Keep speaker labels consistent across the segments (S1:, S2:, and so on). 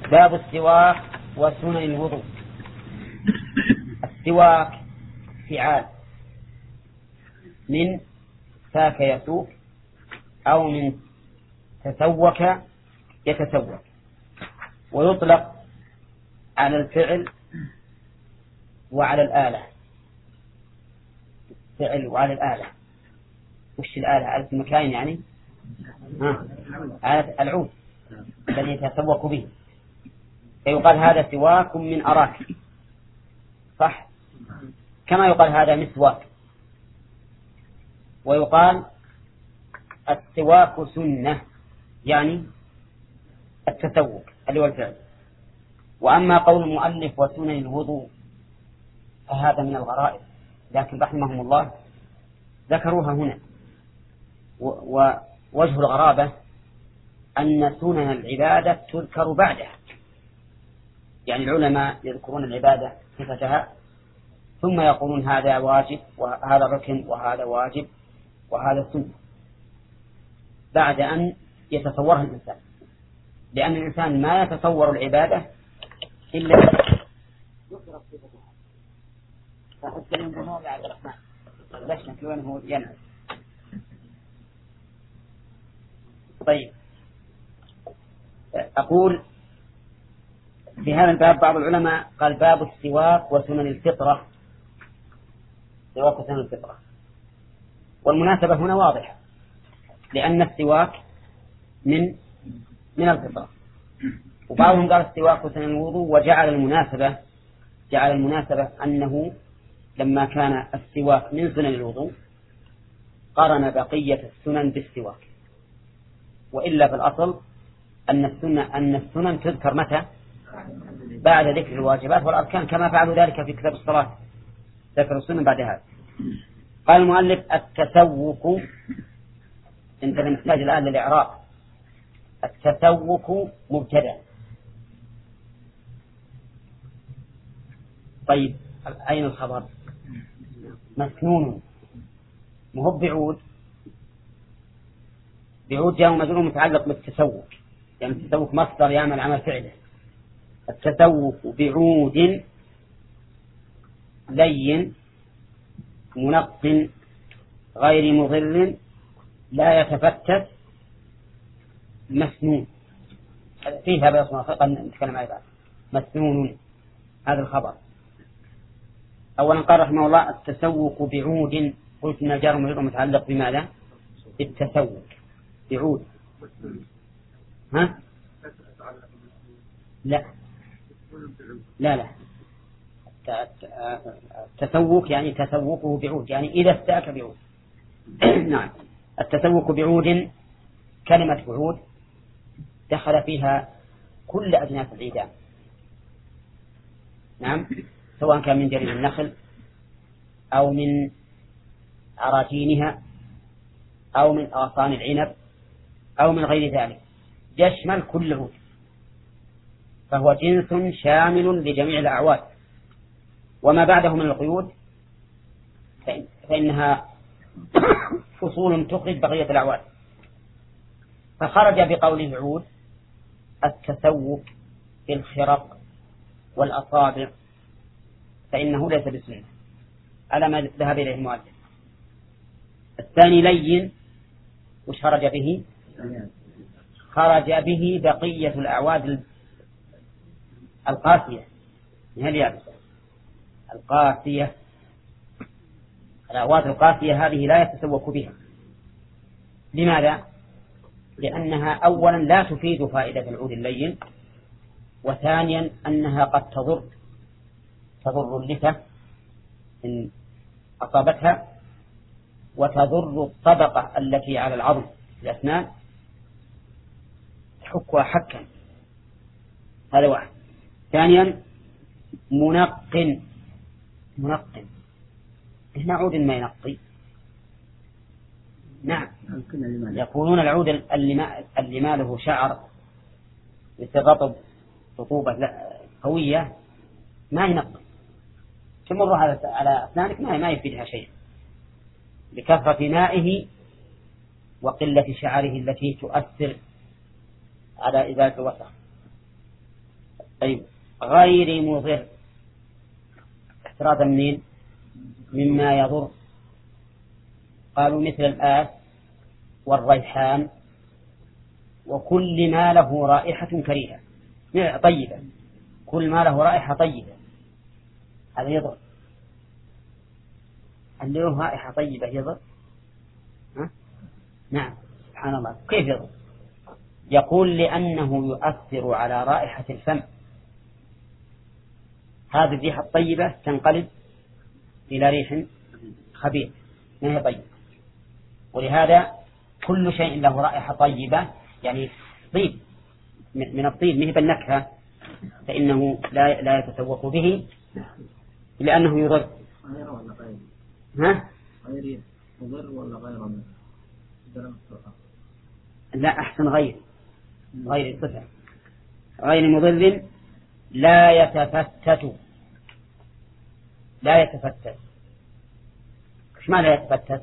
S1: باب السواك وسنن الوضوء. السواك فعال من ساك يسوك أو من تسوك يتسوك، ويطلق على الفعل وعلى الآلة. فعل وعلى الآلة. وش الآلة؟ آلة المكاين يعني آلة العود الذي يتسوك به، فيقال هذا سواك من أراك، صح؟ كما يقال هذا مسواك. ويقال السواك سنة يعني التسوك اللي هو الفعل. وأما قول المؤلف وسنن الوضوء فهذا من الغرائب، لكن رحمهم الله ذكروها هنا. ووجه الغرابة أن سنن العبادة تذكر بعدها، يعني العلماء يذكرون العبادة صفتها ثم يقولون هذا واجب وهذا ركن وهذا واجب وهذا سنة بعد أن يتصورها الإنسان، لأن الإنسان ما يتصور العبادة إلا يقرأ صفتها. فحتى ينظرون على الرحمن ليش نكلونه ينعم. طيب، أقول في هذا الباب بعض العلماء قال باب السواك وسنن الفطرة. سواك وسنن الفطرة، والمناسبة هنا واضحة، لأن السواك من الفطرة. وبعضهم قال السواك وسنن الوضوء، وجعل المناسبة أنه لما كان السواك من سنن الوضوء قارن بقية السنن بالسواك. وإلا في الأصل أن السنن تذكر متى؟ بعد ذكر الواجبات والأركان، كما فعلوا ذلك في كتاب الصلاة، ذكر السنن بعد هذا. قال المؤلف التسوك. انت نحتاج الآن للإعراب. التسوك مبتدأ. طيب، أين الخبر؟ مسنون، مهب بعود. بعود جاء مجرور متعلق بالتسوك، يعني التسوك مصدر يعمل عمل فعله. التسوك بعود لين منق غير مضر لا يتفتت مسنون. فيها بيصنع فقط نتكلم عليه بعد. مسنون هذا الخبر. أولا قال رحمه الله التسوك بعود، قلت إن الجار والمجرور متعلق بماذا؟ بالتسوك بعود. ها؟ لا التسوك يعني تسوكه بعود، يعني إذا استاك بعود. نعم، التسوك بعود كلمة بعود دخل فيها كل أجناس العيدان. نعم، سواء كان من جريد النخل أو من عراجينها أو من أغصان العنب أو من غير ذلك، يشمل كل عود، فهو جنس شامل لجميع الأعواد. وما بعده من القيود فإنها فصول تخرج بقية الأعواد. فخرج بقوله عود التسوك بالخرق والأصابع، فإنه ليس بسنة على ما ذهب إليه المؤلف. الثاني لين، وش خرج به؟ خرج به بقية الأعواد القاسية من اليابسة. القاسية، الأعواد القاسية هذه لا يتسوك بها. لماذا؟ لأنها أولا لا تفيد فائدة العود اللين، وثانيا أنها قد تضر اللثة إن أصابتها، وتضر الطبقة التي على العظم في الأسنان، تحكها حكا. هذا واحد. ثانيا منق. هنا عود ما ينقي. نعم، يقولون العود اللي ما له شعر يترطب رطوبة قوية ما ينقي، تمر على أسنانك ما يفيدها شيء لكثرة مائه وقلة شعره التي تؤثر على إزالة الوسخ. طيب غير مضر احترازا منين؟ مما يضر. قالوا مثل الآس والريحان وكل ما له رائحة كريهة طيبة، كل ما له رائحة طيبة هذا يضر. اللي له رائحة طيبة يضر؟ نعم سبحان الله، كيف يضر؟ يقول لأنه يؤثر على رائحة الفم، هذه الريحة الطيبة تنقلب إلى ريح خبيث ما هي طيب. ولهذا كل شيء له رائحة طيبة يعني طيب من الطيب مهب النكهة فإنه لا يتسوق به لأنه يضر. ها؟ غير مضر ولا غير لا أحسن غير الصفة غير مضر لا يتفتت. إيش ما لا يتفتت؟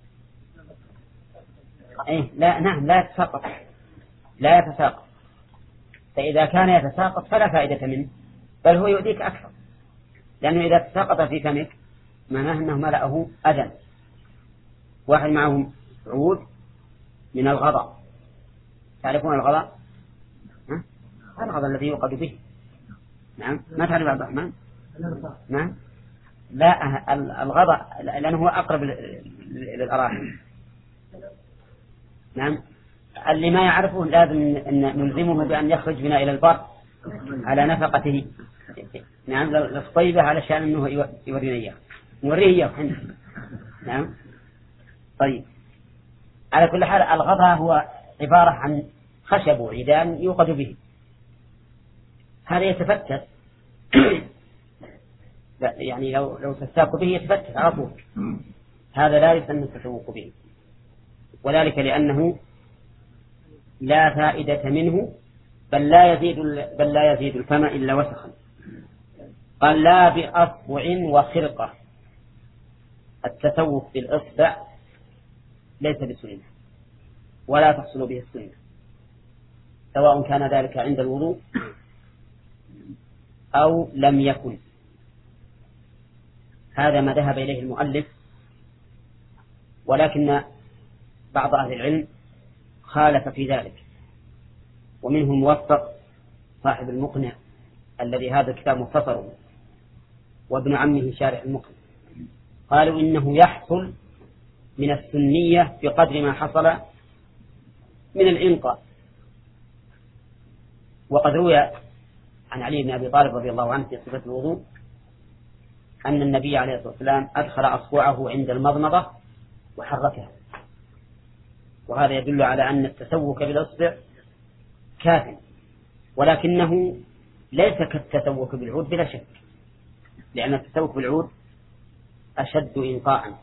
S1: إيه لا نعم لا يتساقط. فإذا كان يتساقط فلا فائدة منه، بل هو يؤذيك أكثر، لأنه إذا تساقط في فمك معناه أنه ملأه أذى. واحد معه عود من الغضاء، تعرفون الغضاء؟ الغضاء الذي يوقد به. نعم ما تعرف عبد الرحمن؟ نعم لا الغضاء لأنه هو أقرب للأراحم. نعم اللي ما يعرفه لازم أن نلزمه بأن يخرج بنا إلى البر على نفقته. نعم للصيبة علشان أنه يورينا إياه نوريه إياه. نعم طيب على كل حال الغضاء هو عبارة عن خشب وعيدان يوقد به، هذا يتفتت يعني لو تستاق به يتفتت على طول، هذا لا يسمى التسوق به، وذلك لأنه لا فائدة منه بل لا يزيد الفم إلا وسخا. قال لا بأصبع وخرقة. التسوق بالإصبع ليس بسنة ولا تحصل به السنة، سواء كان ذلك عند الوضوء أو لم يكن. هذا ما ذهب إليه المؤلف، ولكن بعض أهل العلم خالف في ذلك، ومنهم موفق صاحب المقنع الذي هذا الكتاب مختصر، وابن عمه شارح المقنع، قالوا إنه يحصل من السنية بقدر ما حصل من الإنقاء. وقد روي عن علي بن أبي طالب رضي الله عنه في صفة الوضوء أن النبي عليه الصلاة والسلام أدخل أصبعه عند المضمضة وحركها، وهذا يدل على أن التسوك بالأصبع كافٍ، ولكنه ليس كالتسوك بالعود بلا شك، لأن التسوك بالعود أشد إنقاءً،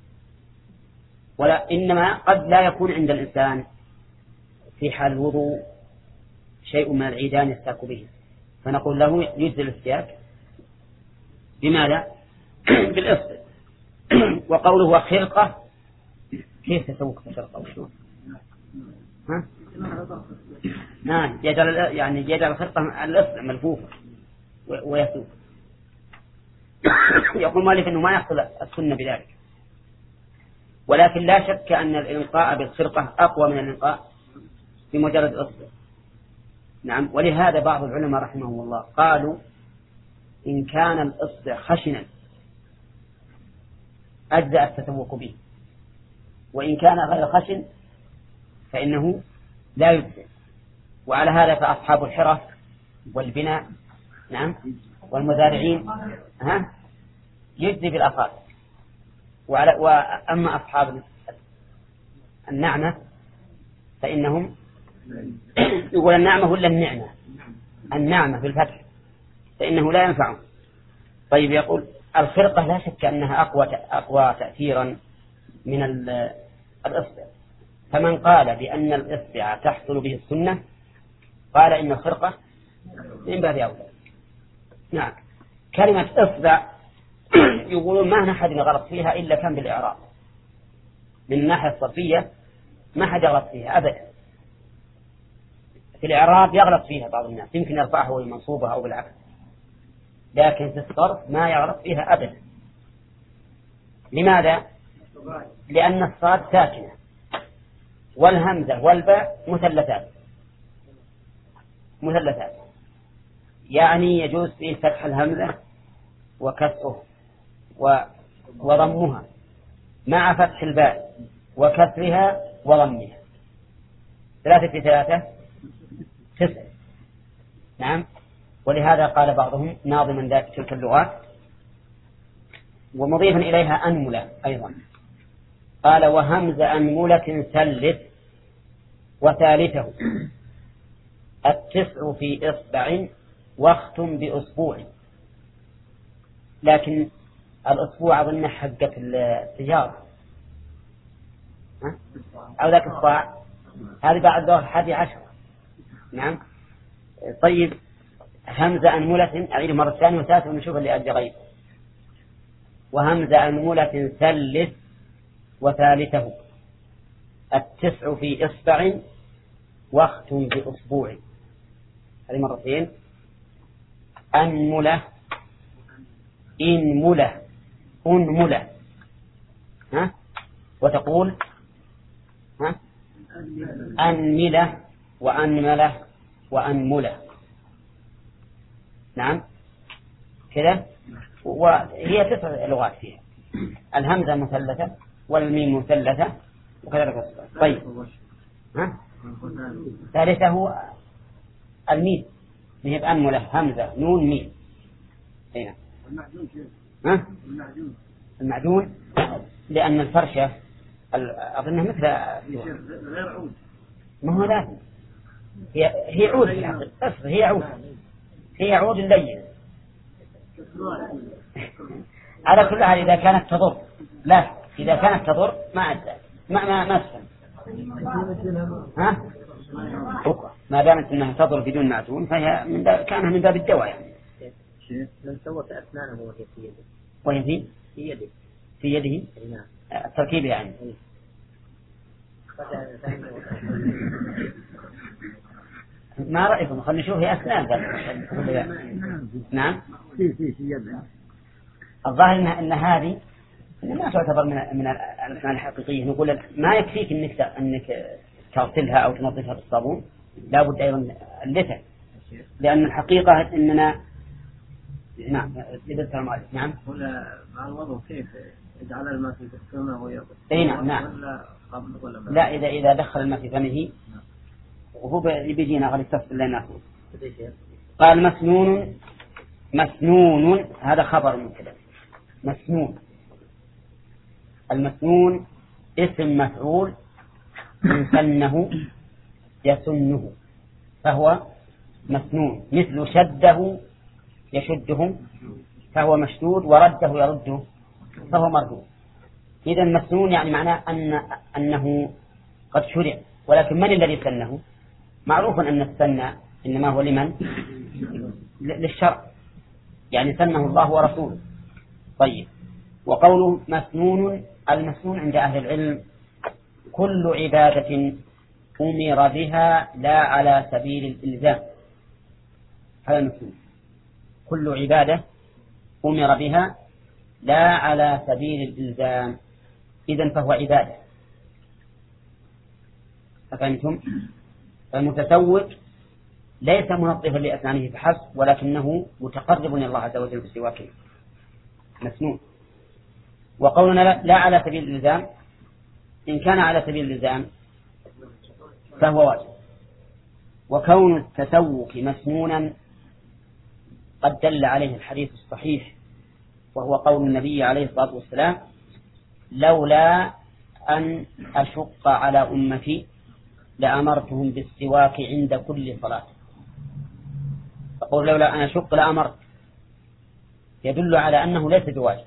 S1: إنما قد لا يكون عند الإنسان في حال الوضوء شيء من العيدان يستاك به، فنقول له يجزي الاستياك بماذا؟ بالإصبع. وقوله خرقة، كيف تسوق بخرقة وشو؟ ها؟ نعم يجعل الخرقة الإصبع ملفوفة ويسوق. يقول مالك أنه ما يحصل السنة بذلك، ولكن لا شك أن الإنقاء بالخرقة أقوى من الإنقاء بمجرد الإصبع. نعم ولهذا بعض العلماء رحمهم الله قالوا إن كان الإصبع خشنا أجزأ التسوق به، وإن كان غير خشن فإنه لا يجزئ. وعلى هذا فأصحاب الحرف والبناء نعم والمزارعين يجزي بالأصابع، وأما أصحاب النعمة فإنهم يقول النعمة ولا النعمة بالفتح فإنه لا ينفعهم. طيب يقول الخرقة لا شك أنها أقوى تأثيرا من الإصبع، فمن قال بأن الإصبع تحصل به السنة قال إن الخرقة من باب أولى. نعم كلمة إصبع يقولون ما نحد غلط فيها إلا كان بالإعراب، من الناحية الصرفية ما حد غلط فيها أبدا، في الإعراب يغلط فيها بعض الناس، يمكن يرفعها ويمنصوبها أو بالعكس، لكن في الصرف ما يغلط فيها أبدا. لماذا؟ لأن الصاد ساكنة والهمزة والباء مثلثات، يعني يجوز فيه فتح الهمزة وكسره وضمها مع فتح الباء وكسرها وضمها، 3 في 3 9. نعم. ولهذا قال بعضهم ناظما تلك اللغات ومضيفا إليها أنملة أيضا، قال وهمز أنملة ثلث وثالثه 9 في إصبع واختم بأسبوع. لكن الأسبوع أظن حقة السيارة أو ذاك الصاع، هذه بعد ظهر 11. نعم. طيب همزة أنملة أعيد مرة ثانية وثالثة ونشوف اللي أجل غير. وهمزة أنملة ثلث وثالثه 9 في إصبع واختم بأسبوع. هذه مرتين. أنملة إنملة أنملة وتقول أنملة وأنملة وأنملة. نعم كذا. وهي 9 لغات فيها، الهمزة مثلثة والميم مثلثة وكذلك الصاد. طيب ثالثه الميم، هي بأنملة همزة نون ميم. هنا المعجون لأن الفرشة أظنها مثل
S2: غير عود،
S1: ما هو لازم هي عود، هي عود اللين. على كل حال إذا كانت تضر، لا إذا كانت تضر ما أدى ما أسفل. ما دامت أنها تضر بدون معجون فهي كانها من باب الدواء يعني.
S2: من سوت أسنانه
S1: وهي في يده التركيب يعني. ما رأيكم؟ خلينا نشوف هي أسنان. نعم. الظاهر إن هذه ما تعتبر من الأسنان الحقيقية. نقول ما يكفيك أنك تغسلها أو تنظفها بالصابون، لا بد أيضا اللثة، لأن الحقيقة إننا نعم لبست المعرفة. نعم.
S2: ولا مع الوضوء كيف يجعل الماء في فمه ويغسل؟
S1: نعم.
S2: ولا
S1: لا إذا دخل الماء في فمه وهو بيجينا غير التفصيل لنا. قال مسنون هذا خبر من كده. مسنون، المسنون اسم مفعول من سنه يسنه فهو مسنون، مثل شده يشده فهو مشدود، ورده يرده فهو مردود. إذا مسنون يعني معناه أنه قد شرع. ولكن من الذي سنه؟ معروف أن السنة إنما هو لمن؟ للشرع، يعني سنه الله ورسوله. طيب وقوله مسنون، المسنون عند أهل العلم كل عبادة أمر بها لا على سبيل الإلزام، هذا مسنون. كل عبادة أمر بها لا على سبيل الإلزام، إذن فهو عبادة. فهمتم؟ فالمتسوق ليس منظفا لأسنانه فحسب، ولكنه متقرب إلى الله عز وجل بسواكه، مسنون. وقولنا لا على سبيل الإلزام، إن كان على سبيل الإلزام فهو واجب. وكون التسوق مسنونا قد دل عليه الحديث الصحيح، وهو قول النبي عليه الصلاة والسلام لولا أن أشق على أمتي لأمرتهم بالسواك عند كل صلاة. فقول لولا أن أشق لأمرت يدل على أنه ليس بواجب،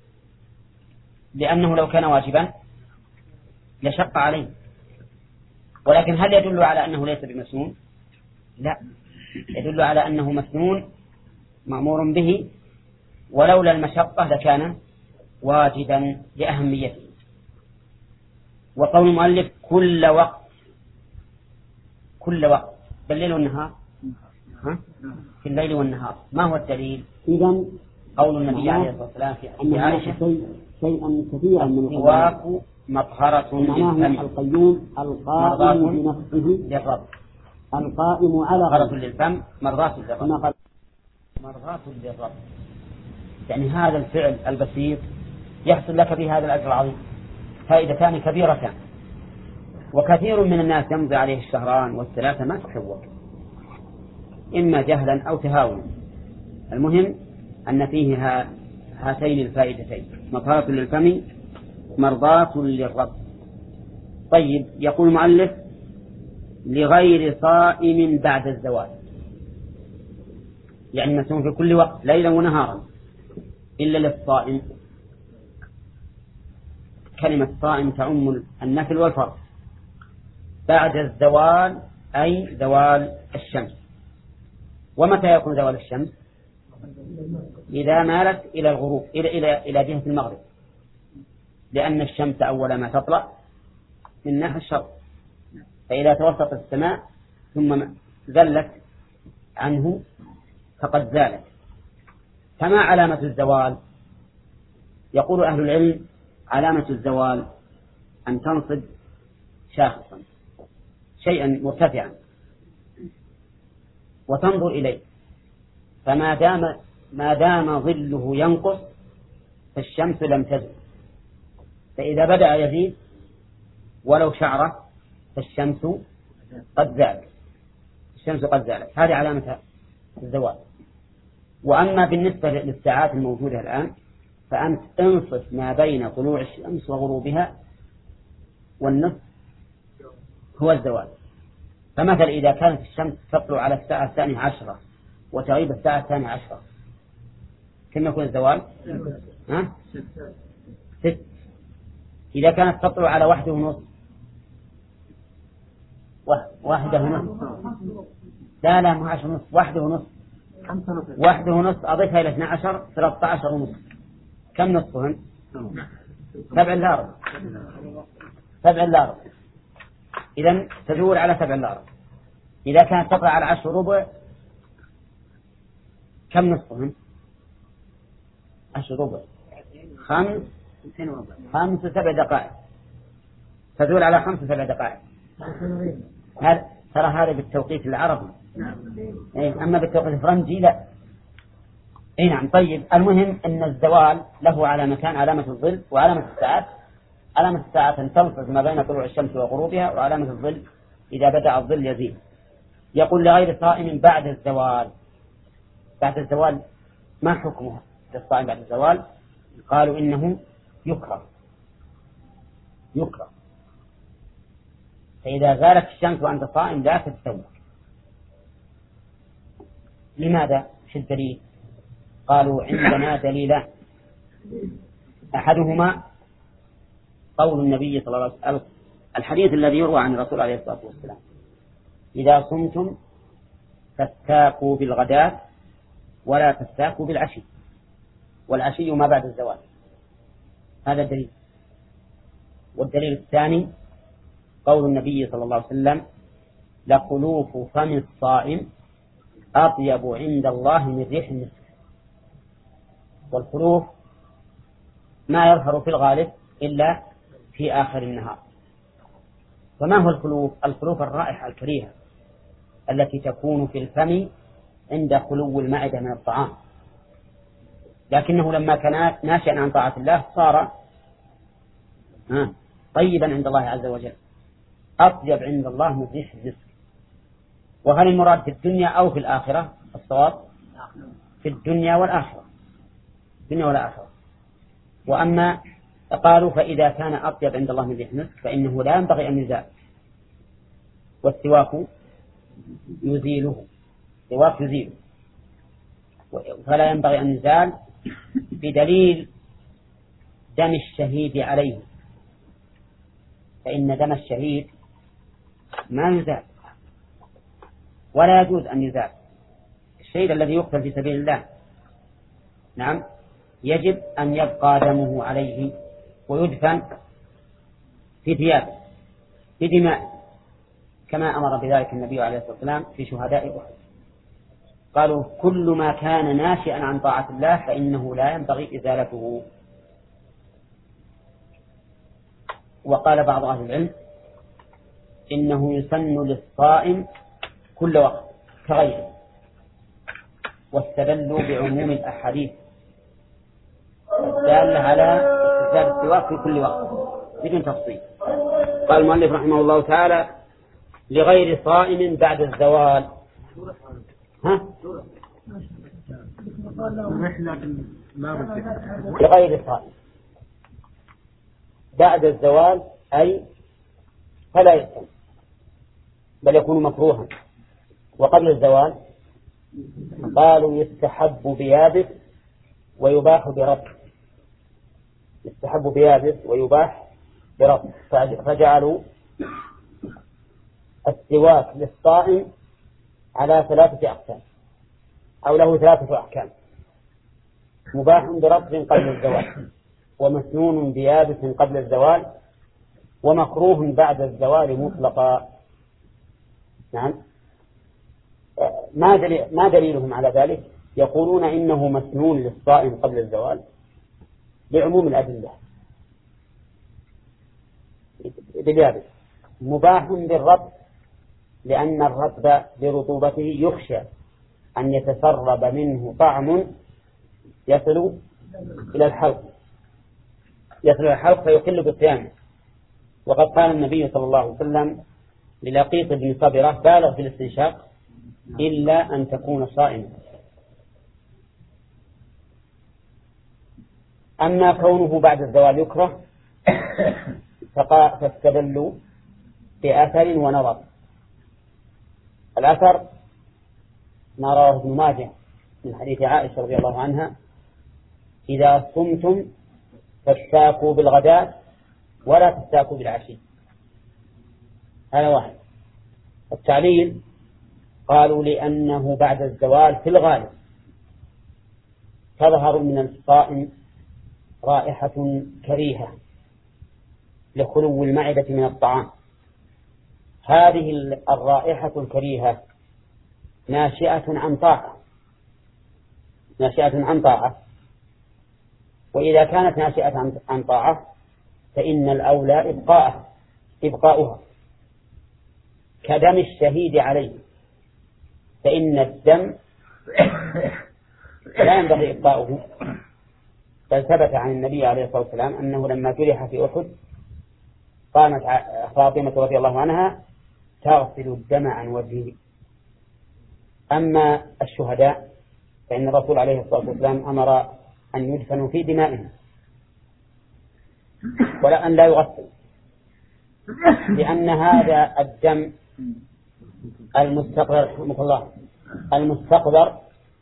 S1: لأنه لو كان واجبا لشق عليه. ولكن هل يدل على أنه ليس بمسنون؟ لا، يدل على أنه مسنون مأمور به، ولولا المشقة لكان واجبا لأهميته. وقول المؤلف كل وقت بالليل والنهار؟ في الليل والنهار. ما هو الدليل؟
S3: إذن
S1: قول النبي عليه الصلاة والسلام في حديث عائشة
S3: شيئا كثيرا من
S1: السواك مطهرة للفم
S3: القيوم القائم بنفسه
S1: للرب،
S3: القائم على
S1: مطهرة للفم مرضاة للرب، مرضاة للرب. يعني هذا الفعل البسيط يحصل لك به هذا الأجر العظيم، فائدتان كبيرتان. وكثير من الناس يمضي عليه الشهران والثلاثة ما تحوك، إما جهلا أو تهاونا. المهم أن فيه هاتين الفائدتين، مطهرة للفم مرضاة للرب. طيب، يقول المؤلف لغير صائم بعد الزوال، يعني مسؤول في كل وقت ليلا ونهارا إلا للصائم. كلمة صائم تعم النفل والفرض. بعد الزوال أي زوال الشمس. ومتى يكون زوال الشمس؟ إذا مالت إلى الغروب، إلى جهة المغرب، لأن الشمس أول ما تطلع من ناحية الشرق، فإذا توسطت السماء ثم زلت عنه فقد زالت. فما علامة الزوال؟ يقول أهل العلم علامة الزوال أن تنصب شاخصا شيئا مرتفعا وتنظر إليه، ما دام ظله ينقص فالشمس لم تزل، فإذا بدأ يزيد ولو شعرة فالشمس قد زالت. هذه علامة الزوال. وأما بالنسبة للساعات الموجودة الآن فأنت انصف ما بين طلوع الشمس وغروبها، والنصف هو الزوال. فمثلا إذا كانت الشمس تطلع على الساعة 12 وتغيب الساعة 12 كم يكون الزوال؟ 6. إذا كانت تطلع على 1:30 لا مو 10:30 1:30 أضيفها إلى 12 13:30. كم نصفهن؟ 7 إلا ربع. 7 إلا ربع. إذن تدور على 7 إلا ربع. إذا كانت تطلع على 10:15 كم نصفهن؟ 10:15 5 7 دقائق. تدور على 5 7 دقائق. ترى هذا بالتوقيت العربي، أما بالتوقيت الفرنجي لا. نعم. طيب، المهم أن الزوال له علامتان، علامة الظل وعلامة الساعات. علامة الساعات أن تنفذ ما بين طلوع الشمس وغروبها، وعلامة الظل إذا بدأ الظل يزيد. يقول لغير صائم بعد الزوال. بعد الزوال ما حكمه للصائم بعد الزوال؟ قالوا إنه يكره. فإذا زالت الشمس وأنت صائم لا تتسوق. لماذا؟ في الدليل؟ قالوا عندنا دليلان. أحدهما قول النبي صلى الله عليه وسلم، الحديث الذي يروى عن الرسول عليه الصلاة والسلام: إذا صمتم فاستاقوا بالغداة ولا تستاقوا بالعشي، والعشي ما بعد الزوال. هذا الدليل. والدليل الثاني قول النبي صلى الله عليه وسلم: لخلوف فم الصائم أطيب عند الله من ريح المسك. والخلوف ما يظهر في الغالب إلا في آخر النهار. وما هو الخلوف؟ الخلوف الرائحة الكريهة التي تكون في الفم عند خلو المعدة من الطعام، لكنه لما كان ناشئا عن طاعة الله صار طيبا عند الله عز وجل، أطيب عند الله من ريح المسك. وهل المراد في الدنيا أو في الآخرة؟ الصواب في الدنيا والآخرة. وأما قالوا فإذا كان أطيب عند الله من ريح المسك فإنه لا ينبغي أن يزال، والسواك يزيله، فلا ينبغي أن يزال بدليل دم الشهيد عليه، فإن دم الشهيد ما يزال ولا يجوز أن يزال. الشهيد الذي يقتل في سبيل الله نعم يجب أن يبقى دمه عليه ويدفن في ثيابه في دماء كما أمر بذلك النبي عليه الصلاة والسلام في شهداء أحد. قالوا كل ما كان ناشئا عن طاعة الله فإنه لا ينبغي إزالته. وقال بعض أهل العلم إنه يسن للصائم كل وقت كغيره، واستدلوا بعموم الأحاديث الدالة على استحباب السواك في كل وقت بدون تفصيل. قال المؤلف رحمه الله تعالى لغير صائم بعد الزوال. لغير صائم بعد الزوال أي فلا يصوم بل يكون مكروها. وقبل الزوال قالوا يستحب بيابس ويباح برطب، يستحب بيابس ويباح برطب، فجعلوا السواك للصائم على 3 أقسام أو له 3 أحكام: مباح برطب قبل الزوال، ومسنون بيابس قبل الزوال، ومكروه بعد الزوال مطلقا. نعم. ما دليلهم على ذلك؟ يقولون إنه مسنون للصائم قبل الزوال بعموم الأدلة باليابس، مباح بالرطب لأن الرطب برطوبته يخشى أن يتسرب منه طعم يصل إلى الحلق فيقل بالصيام. وقد قال النبي صلى الله عليه وسلم للقيط بن صبرة: بالغ في الاستنشاق إلا أن تكون صائما. أما كونه بعد الزوال يكره فاستدلوا بأثر ونظر. الأثر ما رواه ابن ماجه من حديث عائشة رضي الله عنها: إذا صمتم فاستاكوا بالغداة ولا تستاكوا بالعشي. هذا واحد. التعليل قالوا لأنه بعد الزوال في الغالب تظهر من الصائم رائحة كريهة لخلو المعدة من الطعام. هذه الرائحة الكريهة ناشئة عن طاعة، وإذا كانت ناشئة عن طاعة فإن الأولى إبقاؤها كدم الشهيد عليه، فإن الدم لا ينبغي إبقاؤه. بل ثبت عن النبي عليه الصلاة والسلام أنه لما جرح في أحد قامت فاطمة رضي الله عنها تغسل الدم عن وجهه. أما الشهداء فإن الرسول عليه الصلاة والسلام أمر أن يدفنوا في دمائهم ولا أن لا يغسل، لأن هذا الدم المستقذر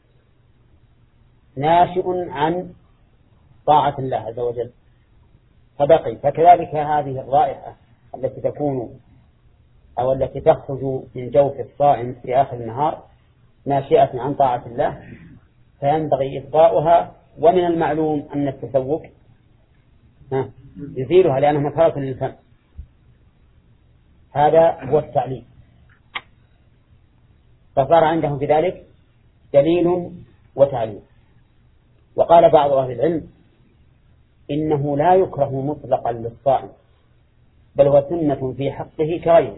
S1: ناشئ عن طاعة الله عز وجل فبقي. فكذلك هذه الرائحة التي تكون أو التي تخرج من جوف الصائم في آخر النهار ناشئة عن طاعة الله فينبغي إبقاؤها. ومن المعلوم أن التسوق يزيلها لأنها مطهرة للفم. هذا هو التعليل. فصار عندهم في ذلك دليل وتعليل. وقال بعض أهل العلم إنه لا يكره مطلقا للصائم بل هو سنة في حقه كغيره.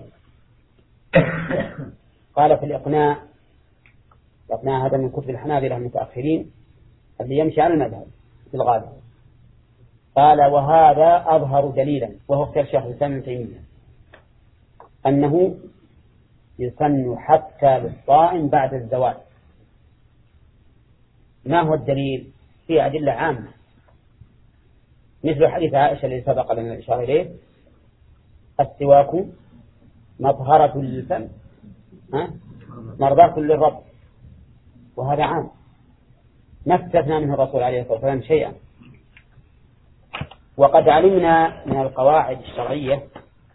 S1: قال في الإقناع هذا من كتب الحنابلة المتأخرين اللي يمشي على المذهب في الغالب، قال وهذا أظهر دليلا وهو اختيار شيخ الإسلام ابن تيمية أنه يسن حتى للصائم بعد الزوال. ما هو الدليل؟ في أدلة عامة مثل حديث عائشة الذي سبق لنا الإشارة إليه: السواك مطهرة للفم مرضاة للرب. وهذا عام ما استثنى منه الرسول عليه الصلاة والسلام شيئا. وقد علمنا من القواعد الشرعية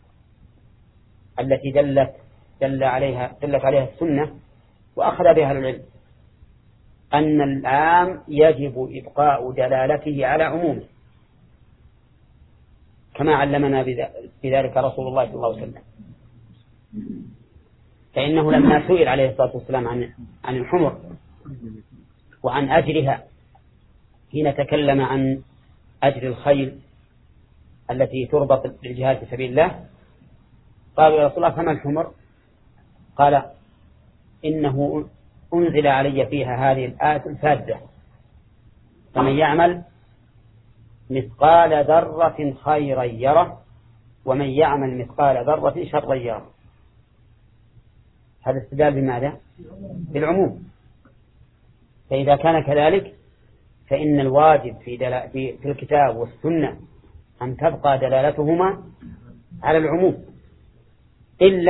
S1: التي دلت عليها السنة وأخذ بها العلم أن العام يجب إبقاء دلالته على عمومه كما علمنا بذلك رسول الله صلى الله عليه وسلم. فإنه لما سئل عليه الصلاة والسلام عن الحمر وعن أجرها حين تكلم عن أجر الخيل التي تربط للجهاد في سبيل الله، قال يا رسول الله فما الحمر؟ قال إنه أنزل علي فيها هذه الآية الفاذة: فمن يعمل مثقال ذرة خيرا يره ومن يعمل مثقال ذرة شرا يره. هذا استدلال بماذا؟ بالعموم. فإذا كان كذلك فإن الواجب في الكتاب والسنة أن تبقى دلالتهما على العموم إلا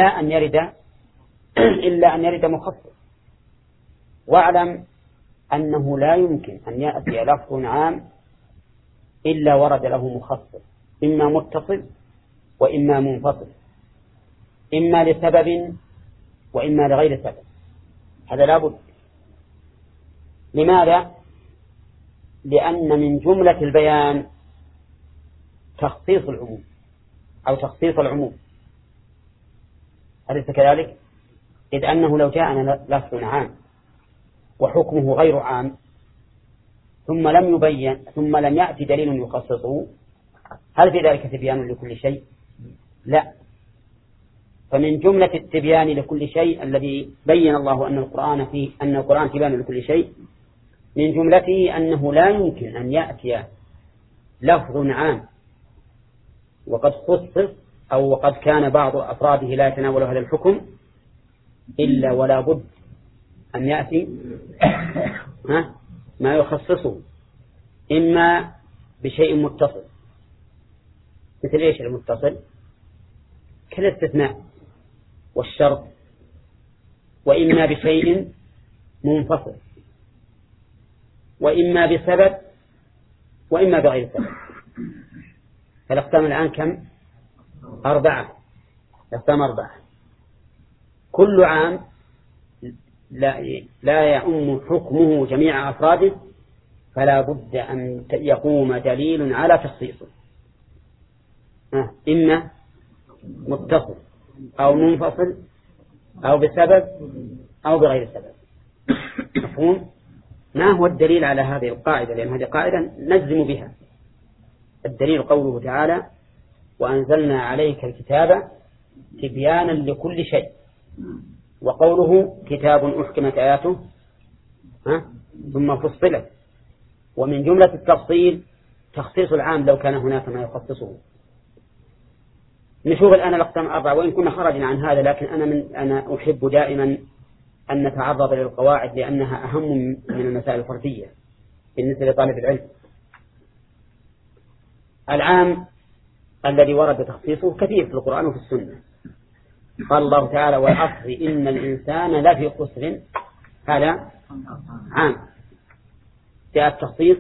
S1: أن يرد مخصص. واعلم أنه لا يمكن أن يأتي لفظ عام إلا ورد له مخصص، إما متصل وإما منفصل، إما لسبب وإما لغير سبب. هذا لابد. لماذا؟ لأن من جملة البيان تخصيص العموم أو تخصيص العموم، أليس كذلك؟ إذ أنه لو جاءنا لفظ عام وحكمه غير عام ثم لم يأتي دليل يخصصه، هل في ذلك تبيان لكل شيء؟ لا. فمن جملة التبيان لكل شيء الذي بين الله أن القرآن تبيان لكل شيء، من جملته أنه لا يمكن أن يأتي لفظ عام وقد خصص أو وقد كان بعض أفراده لا يتناول هذا الحكم إلا ولا بد أن يأتي ما يخصصه، إما بشيء متصل مثل إيش المتصل؟ كالاستثناء والشرط، وإما بشيء منفصل، وإما بسبب وإما بغير سبب. فالأقسام الآن كم؟ 4. الأقسام 4. كل عام لا يعم حكمه جميع أفراده، فلا بد أن يقوم دليل على تخصيصه، إما متصل أو منفصل أو بسبب أو بغير سبب. مفهوم؟ ما هو الدليل على هذه القاعدة؟ لأن هذه قاعدة نجزم بها. الدليل قوله تعالى: وأنزلنا عليك الكتاب تبيانا لكل شيء، وقوله كتاب أحكمت آياته ثم فصلت. ومن جملة التفصيل تخصيص العام لو كان هناك ما يخصصه. نشوف الآن الأقسام 4، وإن كنا خرجنا عن هذا، لكن أنا أحب دائما أن نتعرض للقواعد لأنها أهم من المسائل الفردية بالنسبة لطالب العلم. العام الذي ورد تخصيصه كثير في القرآن وفي السنة. قال الله تعالى: والعصر إن الإنسان لفي خسر. هذا عام جاء التخصيص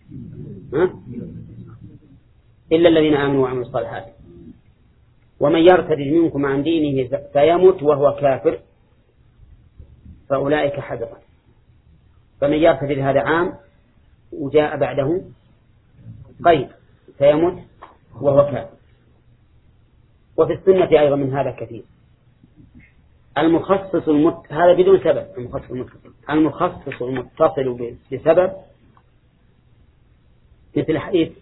S1: إلا الذين آمنوا وعملوا الصالحات. ومن يرتد منكم عن دينه فيمت وهو كافر فأولئك حبطت. فمن يرتد هذا عام، وجاء بعده قيد فيمت وهو كافر. وفي السنة أيضا من هذا كثير. المخصص هذا بدون سبب. المخصص المتصل بسبب مثل حديث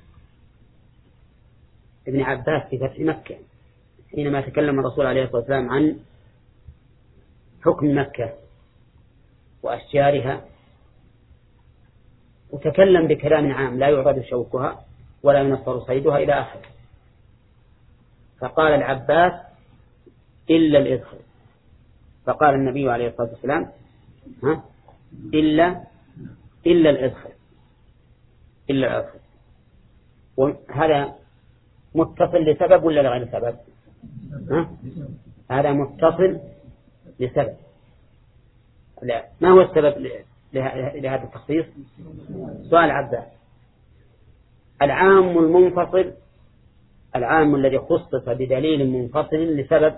S1: ابن عباس في فتح مكة حينما تكلم الرسول عليه الصلاة والسلام عن حكم مكة وأشجارها، وتكلم بكلام عام لا يعرض شوكها ولا ينصر صيدها إلى آخره. فقال العباس: إلا الإذخر. فقال النبي عليه الصلاة والسلام: إلا الإذخر. إلا الإذخر. وهذا متصل لسبب ولا لغير سبب؟ هذا متصل لسبب. لا. ما هو السبب لهذا التخصيص؟ سؤال عباس. العام المنفصل، العام الذي خصص بدليل منفصل لسبب.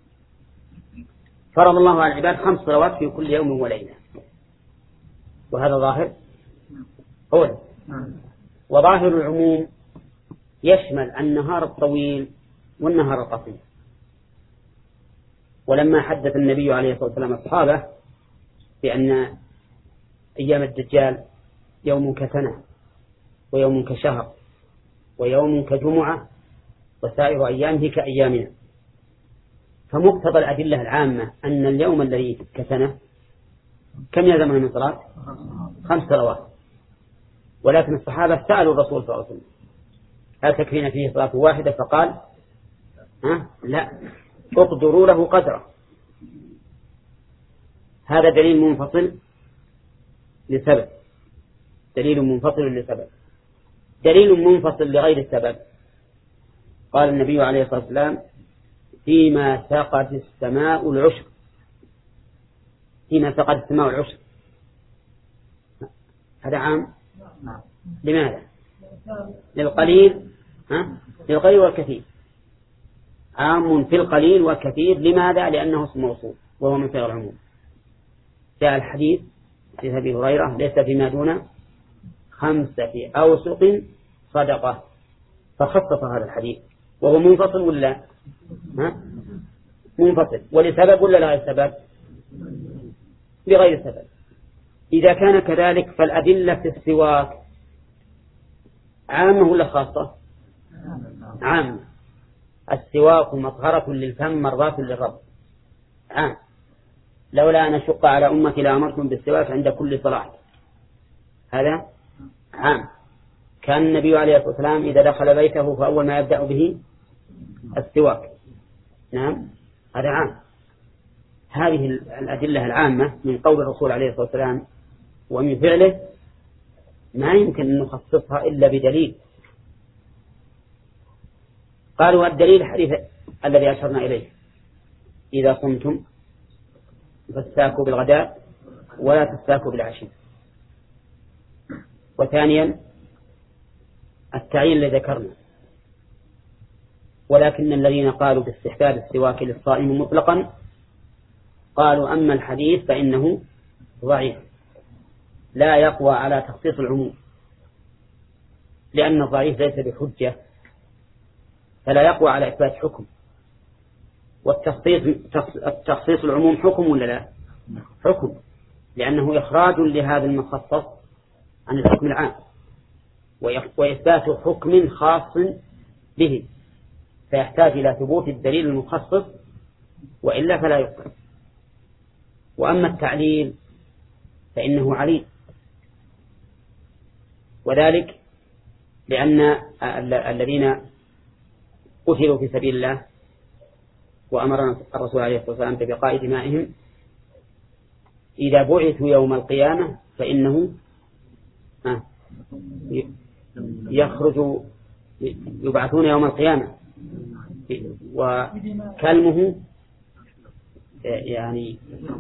S1: فرض الله على العباد 5 صلوات في كل يوم وليلة، وهذا ظاهر هو. وظاهر العموم يشمل النهار الطويل والنهار القصير، ولما حدث النبي عليه الصلاة والسلام أصحابه بأن أيام الدجال يوم كسنة ويوم كشهر ويوم كجمعة وسائر أيامه كأيامنا، فمقتضى الأدلة العامة أن اليوم الذي كسنة كم يلزمه من صلاة؟ 5 صلوات. ولكن الصحابة سألوا الرسول صلى الله عليه وسلم هل تكفينا فيه صلاة واحدة؟ فقال لا، اقدروا له قدره. هذا دليل منفصل لسبب، دليل منفصل لسبب. دليل منفصل لغير السبب، قال النبي عليه الصلاة والسلام فيما سقت السماء العشر، فيما سقت السماء العشر. هذا عام. لماذا؟ للقليل للقليل والكثير، عام في القليل والكثير. لماذا؟ لأنه اسم موصول وهو من صيغ العموم. جاء الحديث في أبي هريرة ليس فيما دون 5 أوسق صدقة، فخصص هذا الحديث، وهو منفصل ولا منفصل؟ ولسبب ولا لا سبب؟ لغير سبب. إذا كان كذلك فالأدلة في السواك عامة ولا خاصة؟ عامة. السواك مطهرة للفم مرضاة للرب، عام. لولا أن أشق على أمتي لأمرتم بالسواك عند كل صلاة، هذا عام. كان النبي عليه الصلاة والسلام إذا دخل بيته فأول ما يبدأ به السواك، نعم، هذا عام. هذه الأدلة العامة من قول الرسول عليه الصلاة والسلام ومن فعله ما يمكن أن نخصصها إلا بدليل. قالوا الدليل الحديث الذي أشرنا إليه إذا قمتم فاستاكوا بالغداء ولا تستاكوا بالعشي. وثانيا التعيين الذي ذكرنا. ولكن الذين قالوا باستحباب السواك للصائم مطلقا قالوا أما الحديث فإنه ضعيف لا يقوى على تخصيص العموم، لأن الضعيف ليس بحجة فلا يقوى على إثبات حكم. والتخصيص العموم حكم ولا لا؟ حكم، لأنه إخراج لهذا المخصص عن الحكم العام وإثبات حكم خاص به، فيحتاج إلى ثبوت الدليل المخصص وإلا فلا يقبل. وأما التعليل فإنه عليل، وذلك لأن الذين قتلوا في سبيل الله وأمرنا الرسول عليه الصلاة والسلام ببقاء دمائهم إذا بعثوا يوم القيامة فإنه يبعثون يوم القيامة وكلمه يعني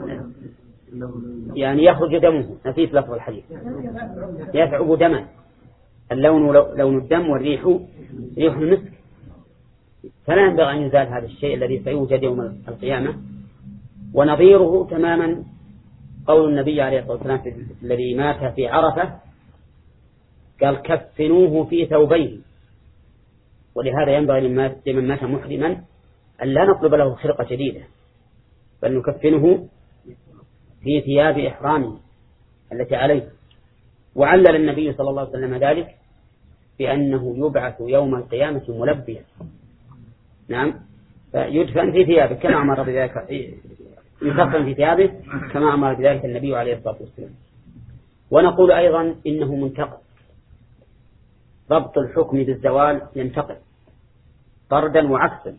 S1: يخرج دمه، نسيت لفظ الحديث، يثعب دما، اللون لون الدم والريح ريح المسك. فلا ينبغي أن يزال هذا الشيء الذي سيوجد يوم القيامة. ونظيره تماما قول النبي عليه الصلاة والسلام الذي مات في عرفة قال كفنوه في ثوبين. ولهذا ينبغي لمن مات محرما أن لا نطلب له خرقة جديدة بل نكفنه في ثياب إحرامه التي عليه. وعلل النبي صلى الله عليه وسلم ذلك بأنه يبعث يوم القيامة ملبيا، نعم، فيدفن في ثيابه كما أمر بذلك، يكفن في ثيابه كما أمر بذلك النبي عليه الصلاة والسلام. ونقول أيضا إنه منتقل، ضبط الحكم بالزوال ينتقل طردا وعكسا،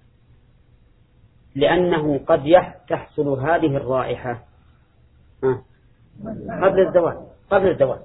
S1: لأنه قد تحصل هذه الرائحة قبل الزوال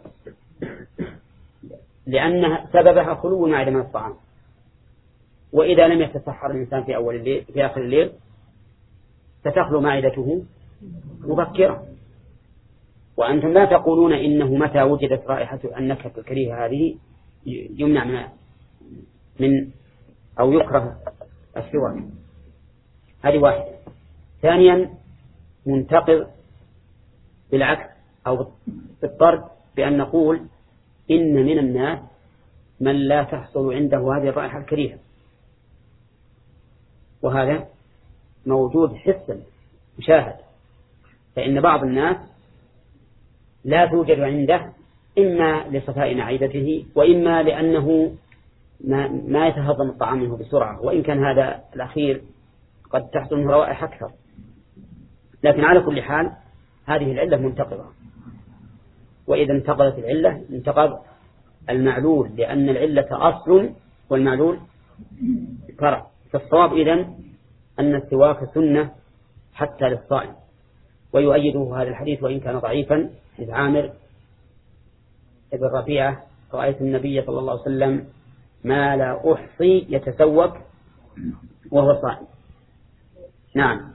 S1: لأن سببها خلو المعدة من الطعام. وإذا لم يتسحر الإنسان في أول الليل في آخر الليل ستخلو معدته مبكرا. وأنتم لا تقولون إنه متى وجدت رائحة النكهة الكريهة هذه يمنع من أو يكره السواك. هذه واحدة. ثانيا منتقل بالعكس أو بالطرد، بأن نقول إن من الناس من لا تحصل عنده هذه الرائحة الكريهة، وهذا موجود حسا مشاهد، فإن بعض الناس لا توجد عنده إما لصفاء معدته وإما لأنه ما يتهضم الطعام منه بسرعة، وإن كان هذا الأخير قد تحصل منه روائح أكثر. لكن على كل حال هذه العلة منتقضة، وإذا انتقضت العلة انتقض المعلول، لأن العلة أصل والمعلول فرع. فالصواب إذن أن السواك سنة حتى للصائم، ويؤيده هذا الحديث وإن كان ضعيفا، إذ عامر ابن ربيعة رأيت النبي صلى الله عليه وسلم ما لا أحصي يتسوك وهو صائم. نعم.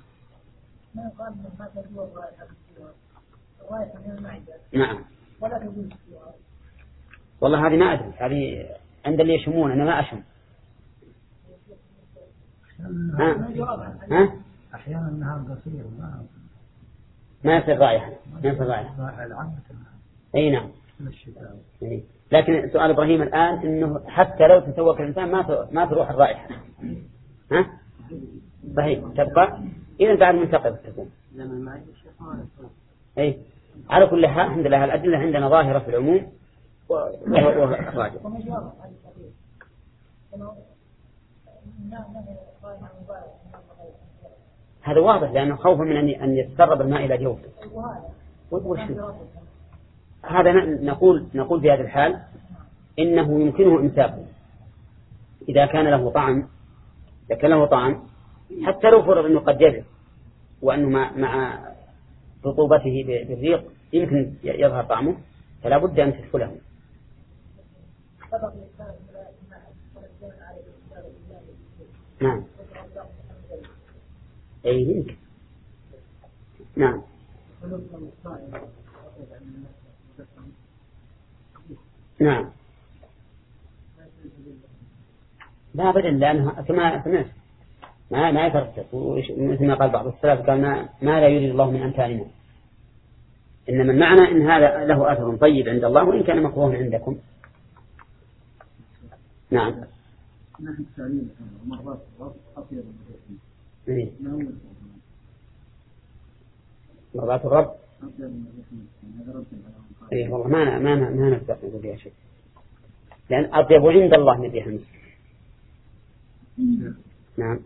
S1: نعم. والله هذه ما أدري، هذه عند اللي يشمون، أنا ما أشم.
S4: أحيانا النهار قصير
S1: ما يصير رائحة، ما يصير رائحة. أي نعم. لكن سؤال إبراهيم الآن إنه حتى لو تسوق الإنسان ما تروح الرائحة. صحيح تبقى. إذا بعد منتقد تكون. أي على كل حال الحمد لله الأدلة عندنا ظاهرة في العموم وهو راجع. هذا واضح لأنه خوفا من أن يتسرب الماء إلى جوفه. هذا نقول في هذا الحال إنه يمكنه إمساكه إذا كان له طعم، حتى لو فرض أنه قد يجب وأنه مع رطوبته بالريق يمكن يظهر طعمه، فلا بد أن تدخله. نعم. أي يمكن. نعم. نعم. لا أبدا، لأنه كما سمعت ما يترتب، مثل ما قال بعض السلف قال ما لا يريد الله من أمثالنا، إنما المعنى إن هذا له أثر طيب عند الله وإن كان مكروه عندكم. نعم. مرضات الرب. إيه والله ما نقدر نقول فيها شيء، لأن أطيب عند الله نبي حمد. نعم.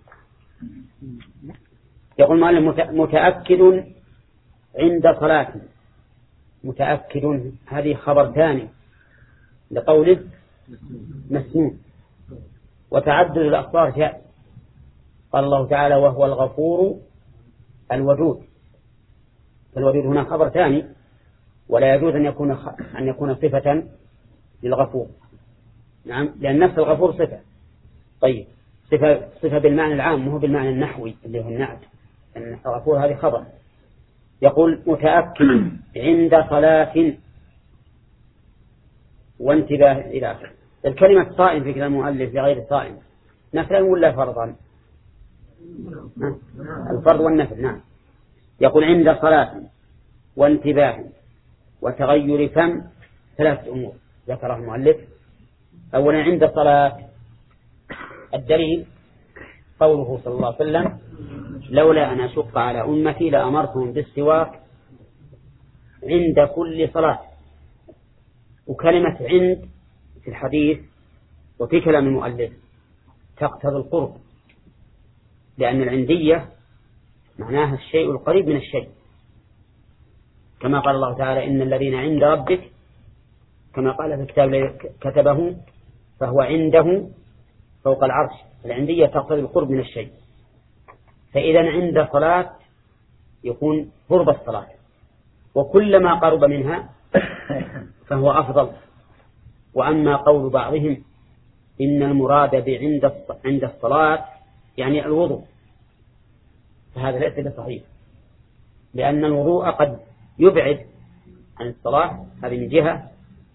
S1: يقول مالك متأكد عند صلاة. متأكد هذه خبر ثاني لقوله مسنون. وتعدد الأخبار جاء، قال الله تعالى وهو الغفور الودود، فالودود هنا خبر ثاني، ولا يجوز أن يكون صفة للغفور. نعم، لأن نفس الغفور صفة. طيب صفة بالمعنى العام وهو بالمعنى النحوي اللي هو النعت، أن الغفور هذه خبر. يقول متأكد عند صلاة وانتباه إلى آخره. الكلمة صائم في كلام المؤلف لغير صائم نفلا ولا فرضا؟ الفرض والنفل. نعم. يقول عند صلاة وانتباه وتغير فم 3 أمور ذكرها المؤلف. أولا عند صلاة، الدليل قوله صلى الله عليه وسلم لولا أن أشق على أمتي لأمرتهم بالسواك عند كل صلاة. وكلمة عند في الحديث وفي كلام المؤلف تقتضي القرب، لأن العندية معناها الشيء القريب من الشيء، كما قال الله تعالى إن الذين عند ربك، كما قال في الكتاب كتبه فهو عنده فوق العرش. العندية تقتضي القرب من الشيء، فإذا عند صلاة يكون قرب الصلاة، وكلما قرب منها فهو أفضل. وأما قول بعضهم إن المراد عند الصلاة يعني الوضوء، فهذا ليس بصحيح، لأن الوضوء قد يبعد عن الصلاة، هذه من جهة،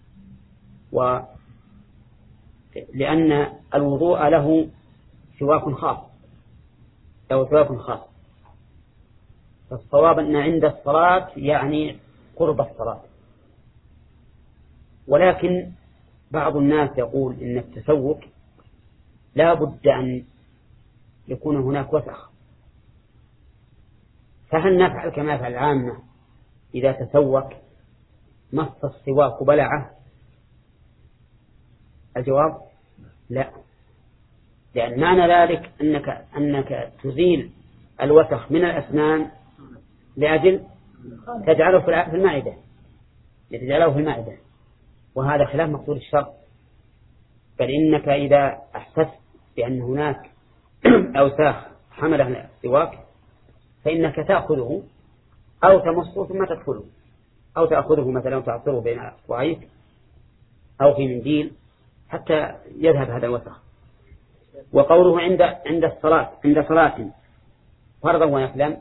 S1: لأن الوضوء له سواك خاص، فالصواب أن عند الصلاة يعني قرب الصلاة. ولكن بعض الناس يقول إن التسوك لا بد أن يكون هناك وسخ، فهل نفعل كما يفعل العامة إذا تسوك مص السواك بلعه؟ الجواب لا، لأن معنى ذلك أنك تزيل الوسخ من الأسنان لأجل تجعله في المعدة، لتجعله في المعدة، وهذا خلاف مقصود الشرع. بل إنك إذا أحسست بأن هناك أوساخ حمله السواك فإنك تأخذه أو تمصه ثم تدخله، أو تأخذه مثلا وتعصره بين أصبعيك أو في منديل حتى يذهب هذا الوسخ. وقوله عند الصلاة، عند صلاة فرضا ونفلا.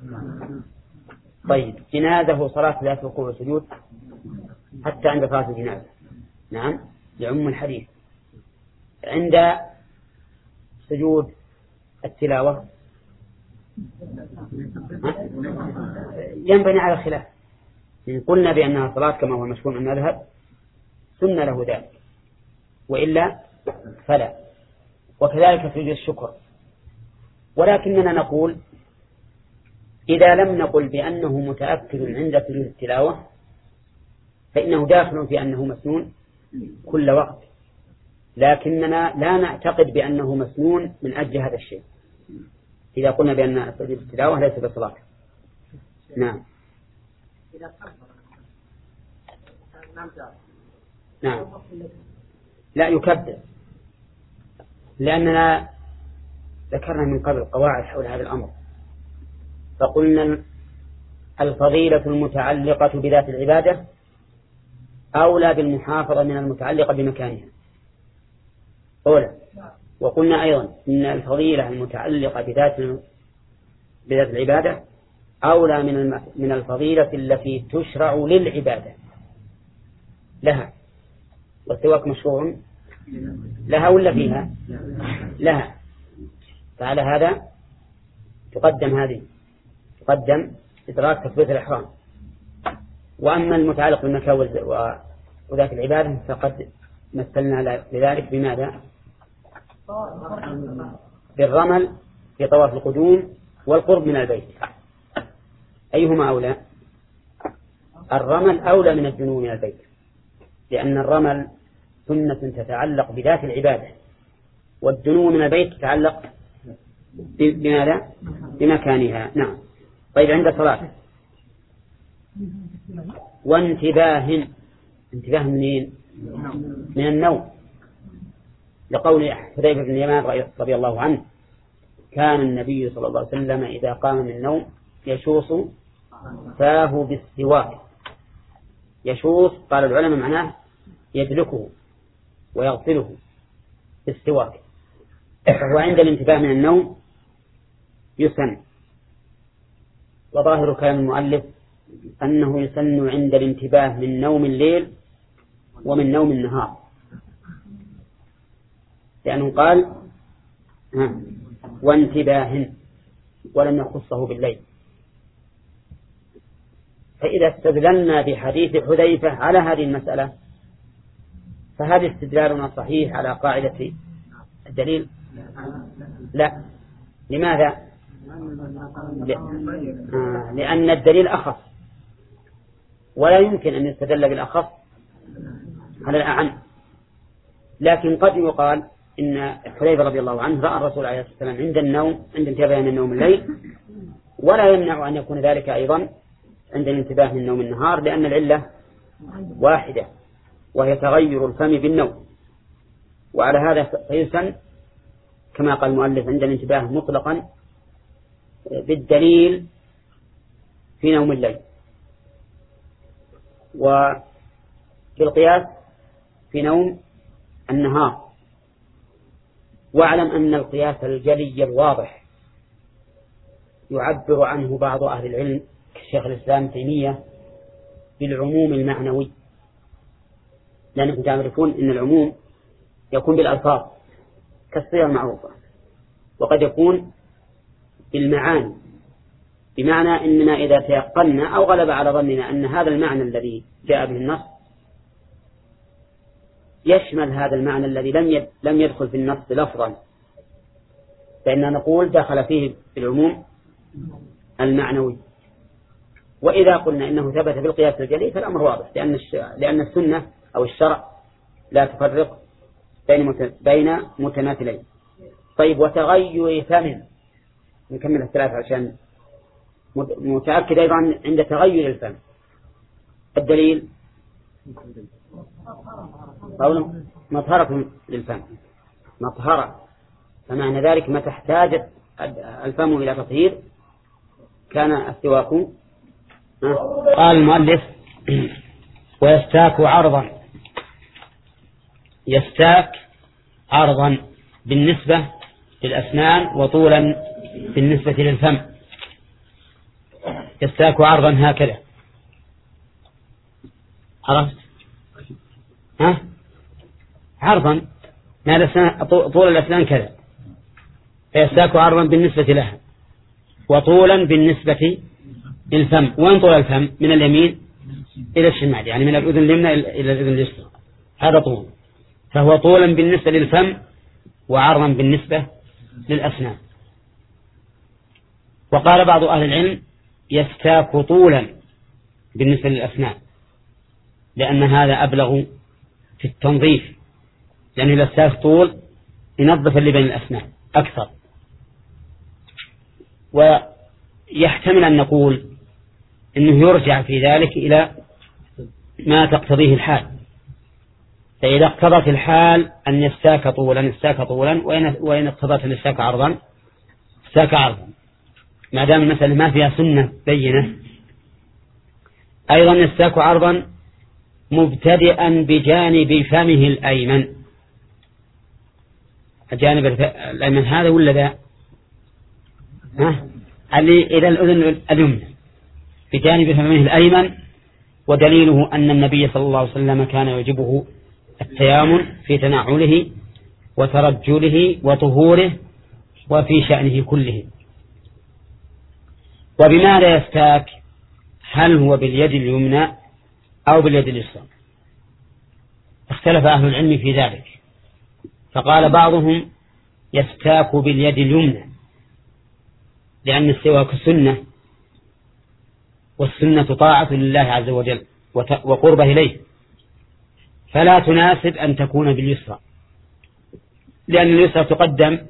S1: طيب جنازة صلاة لا ركوع وسجود حتى عند صلاة الجنازة، نعم لعم الحديث. عند سجود التلاوة ينبني على خلاف، إن قلنا بأنها صلاة كما هو مشهور من المذهب سن له ذلك، وإلا فلا. وكذلك سجود الشكر. ولكننا نقول إذا لم نقل بأنه متأكد عند سجود التلاوة فإنه داخل في أنه مسنون كل وقت، لكننا لا نعتقد بأنه مسنون من أجل هذا الشيء إذا قلنا بأن سجود التلاوة ليس بصلاة. نعم نعم لا يكبر، لأننا ذكرنا من قبل قواعد حول هذا الأمر، فقلنا الفضيلة المتعلقة بذات العبادة أولى بالمحافظة من المتعلقة بمكانها أولى. وقلنا أيضا إن الفضيلة المتعلقة بذات العبادة أولى من الفضيلة التي تشرع للعبادة لها. والسواك مشروع لها ولا فيها؟ لها. فعلى هذا تقدم إدراك تكبيرة الإحرام. وأما المتعلق بالمكان وذات العبادة فقد مثلنا لذلك بماذا؟ بالرمل في طواف القدوم والقرب من البيت. أيهما أولى؟ الرمل أولى من الدنو من البيت، لأن الرمل سنة تتعلق بذات العبادة، والدنو من البيت تتعلق بماذا؟ بمكانها. نعم. طيب عند صلاة وانتباه منين؟ من النوم، لقول حذيفة بن اليمان رضي الله عنه كان النبي صلى الله عليه وسلم إذا قام من النوم يشوص فاه بالسواك. يشوص قال العلماء معناه يدلكه ويغسله بالسواك، فهو عند الانتباه من النوم يسن. وظاهر كلام المؤلف أنه يسن عند الانتباه من نوم الليل ومن نوم النهار، لأنه قال وانتباه ولم يخصه بالليل. فإذا استدللنا بحديث حذيفة على هذه المسألة فهذا استدلالنا صحيح على قاعدة الدليل؟ لا. لماذا؟ لأن الدليل أخص، ولا يمكن أن يستدل بالأخص على الأعم. لكن قد يقال إن حذيفة رضي الله عنه رأى الرسول عليه الصلاة والسلام عند النوم، عند انتباه من النوم الليل، ولا يمنع أن يكون ذلك أيضا عند الانتباه من نوم النهار، لأن العلة واحدة وهي تغير الفم بالنوم. وعلى هذا فيسن كما قال المؤلف عند الانتباه مطلقا بالدليل في نوم الليل، وبالقياس في نوم النهار. واعلم أن القياس الجلي الواضح يعبر عنه بعض أهل العلم كشيخ الإسلام تيمية بالعموم المعنوي، لأنكم تعرفون أن العموم يكون بالألفاظ كالصيغ المعروفة، وقد يكون بالمعاني، بمعنى أننا إذا تيقنا أو غلب على ظننا أن هذا المعنى الذي جاء به النص يشمل هذا المعنى الذي لم يدخل في النص لفظا، فإننا نقول دخل فيه بالعموم المعنوي. وإذا قلنا إنه ثبت بالقياس الجلي فالأمر واضح، لأن السنة أو الشرع لا تفرق بين متماثلين. طيب، وتغير فم، نكمل الثلاثة عشان متأكد أيضا عند تغير الفم. الدليل قوله مطهرة للفم، مطهرة، فمعنى ذلك ما تحتاج الفم إلى تطهير كان السواك. قال المؤلف ويستاك عرضا، يستاك عرضا بالنسبة للأسنان وطولا بالنسبة للفم. يستاك عرضا هكذا، عرفت؟ عرضا طول الأسنان كذا، فيستاك عرضا بالنسبة لها وطولا بالنسبة للفم. وين طول الفم؟ من اليمين إلى الشمال، يعني من الأذن اليمنى إلى الأذن اليسرى، هذا طول. فهو طولا بالنسبة للفم وعرضا بالنسبة للأسنان. وقال بعض أهل العلم يستاك طولا بالنسبة للأسنان، لأن هذا أبلغ في التنظيف، لأنه إذا استاك طول ينظف اللي بين الأسنان أكثر. ويحتمل أن نقول إنه يرجع في ذلك إلى ما تقتضيه الحال، فإذا اقتضت الحال أن يستاك طولا استاك طولا، وإن اقتضت أن يستاك عرضا استاك عرضا، ما دام المسألة ما فيها سنة بينة. أيضا يستاك عرضا مبتدئا بجانب فمه الأيمن. الجانب الأيمن هذا ولا ذا؟ اللي إلى الأذن اليمنى بجانب فمه الأيمن. ودليله أن النبي صلى الله عليه وسلم كان يعجبه التيامن في تنعله وترجله وطهوره وفي شأنه كله. وبماذا يستاك؟ هل هو باليد اليمنى أو باليد اليسرى؟ اختلف أهل العلم في ذلك، فقال بعضهم يستاك باليد اليمنى، لأن السواك سنة، والسنة طاعة لله عز وجل وقربه إليه، فلا تناسب أن تكون باليسرى، لأن اليسرى تقدم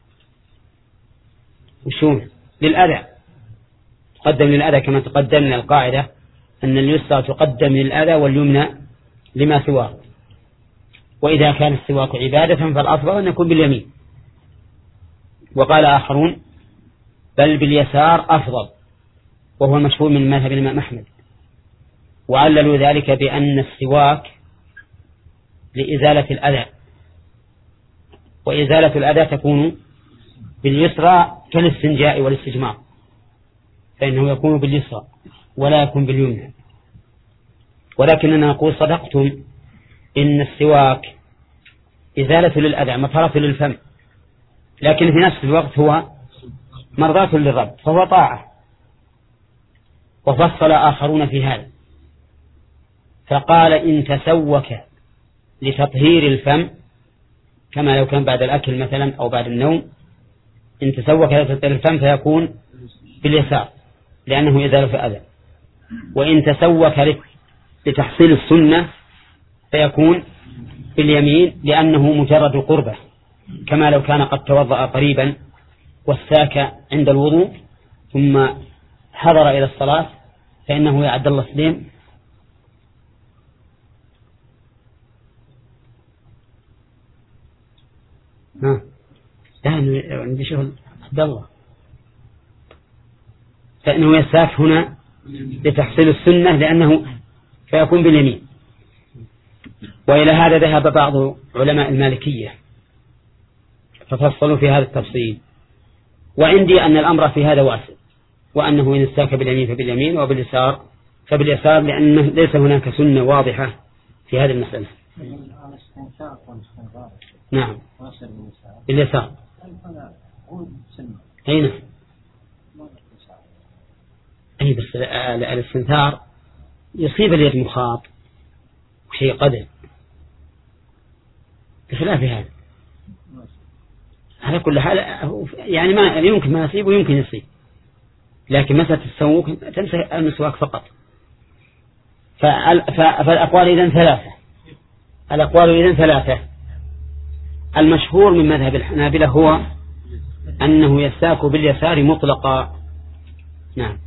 S1: للأذى، تقدم للأذى كما تقدمنا القاعدة أن اليسرى تقدم للأذى واليمنى لما سواه. وإذا كان السواك عبادة فالأفضل أن يكون باليمين. وقال آخرون بل باليسار أفضل، وهو مشهور من مذهب الإمام أحمد، وعللوا ذلك بأن السواك لإزالة الأذى، وإزالة الأذى تكون باليسرى كالاستنجاء والاستجمار، فإنه يكون باليسرى ولا يكون باليمنى. ولكننا نقول صدقتم إن السواك إزالة للأذى مطهرة للفم، لكن في نفس الوقت هو مرضاة للرب، فهو طاعة. وفصل آخرون في هذا فقال إن تسوك لتطهير الفم، كما لو كان بعد الأكل مثلا أو بعد النوم، إن تسوك لتطهير الفم فيكون باليسار لأنه إزالة أذى. وإن تسوك لتحصيل السنة فيكون باليمين لأنه مجرد قربة، كما لو كان قد توضأ قريبا واستاك عند الوضوء ثم حضر إلى الصلاة، فإنه يا عبد الله سليم عندي شغل عبد الله، فإنه يستاك هنا لتحصيل السنة لأنه فيكون باليمين. وإلى هذا ذهب بعض علماء المالكية ففصلوا في هذا التفصيل. وعندي أن الأمر في هذا واسع، وأنه إن استاك باليمين فباليمين وباليسار فباليسار، لأنه ليس هناك سنة واضحة في هذه المسألة. نعم باليسار. أين؟ أي بس الاستنثار يصيب اليد مخاط وشيء قدر، بخلاف هذا على كل حال يعني ما يمكن ما يصيب ويمكن يصيب. لكن مسألة السوق تنسى المسواك فقط. فالأقوال إذن ثلاثة. المشهور من مذهب الحنابلة هو أنه يستاك باليسار مطلقا. نعم.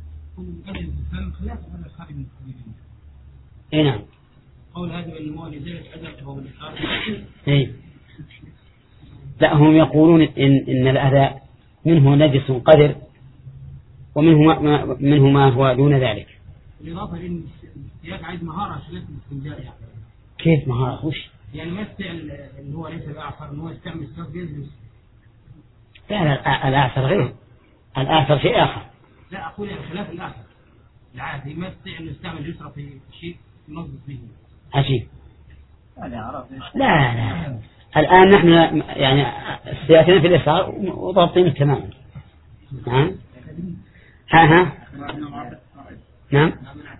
S1: اي نعم.
S2: قول هذا بالنمو نزلت أذاته باليسار.
S1: اي لا، هم يقولون إن الأذى منه نجس قدر ومنه ما هو دون ذلك.
S2: بالإضافة إن السياق عايز مهارة عشان الاستنجاء يعني.
S1: كيف مهارة؟ وش؟
S2: يعني ما يستعمل اللي هو ليس الأعصر، إنه هو يستعمل السياق يجلس.
S1: لا، الأعصر غير، الأعصر شيء آخر.
S2: لا أقول يعني خلاف الأعصر العادي ما يستطيع أن يستعمل يسرى في شيء ينظف به.
S1: عجيب. لا الآن نحن يعني سيأتينا في اليسار وضابطين تماما. نعم. ها نعم.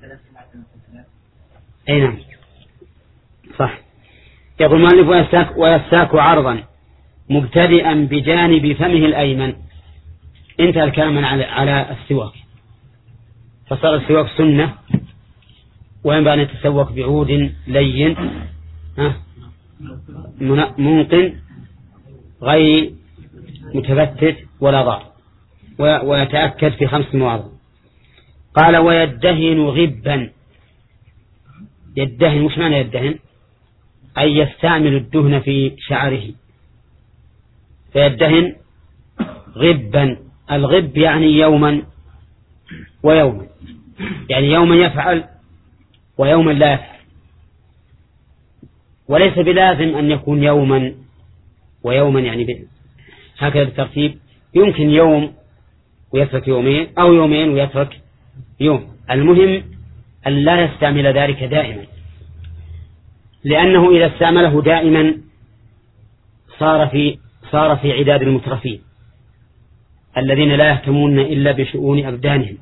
S1: أي نعم صح. يقول المؤلف ويستاك عرضا مبتدئا بجانب فمه الأيمن. انتهى الكلام على السواك، فصار السواك سنة، وينبغي أن يتسوق بعود لين منقن غير متفتت ولا ضار، ويتأكد في 5 مواضع. قال ويدهن غبا. يدهن، وش معنى يدهن؟ أي يستعمل الدهن في شعره، فيدهن غبا. الغب يعني يوما ويوما، يعني يوما يفعل ويوما لا يفعل، وليس بلازم أن يكون يوما ويوما يعني هكذا بالترتيب. يمكن يوم ويترك يومين، أو يومين ويترك يوم. المهم أن لا يستعمل ذلك دائما، لأنه إذا استعمله دائما صار في عداد المترفين الذين لا يهتمون إلا بشؤون أبدانهم،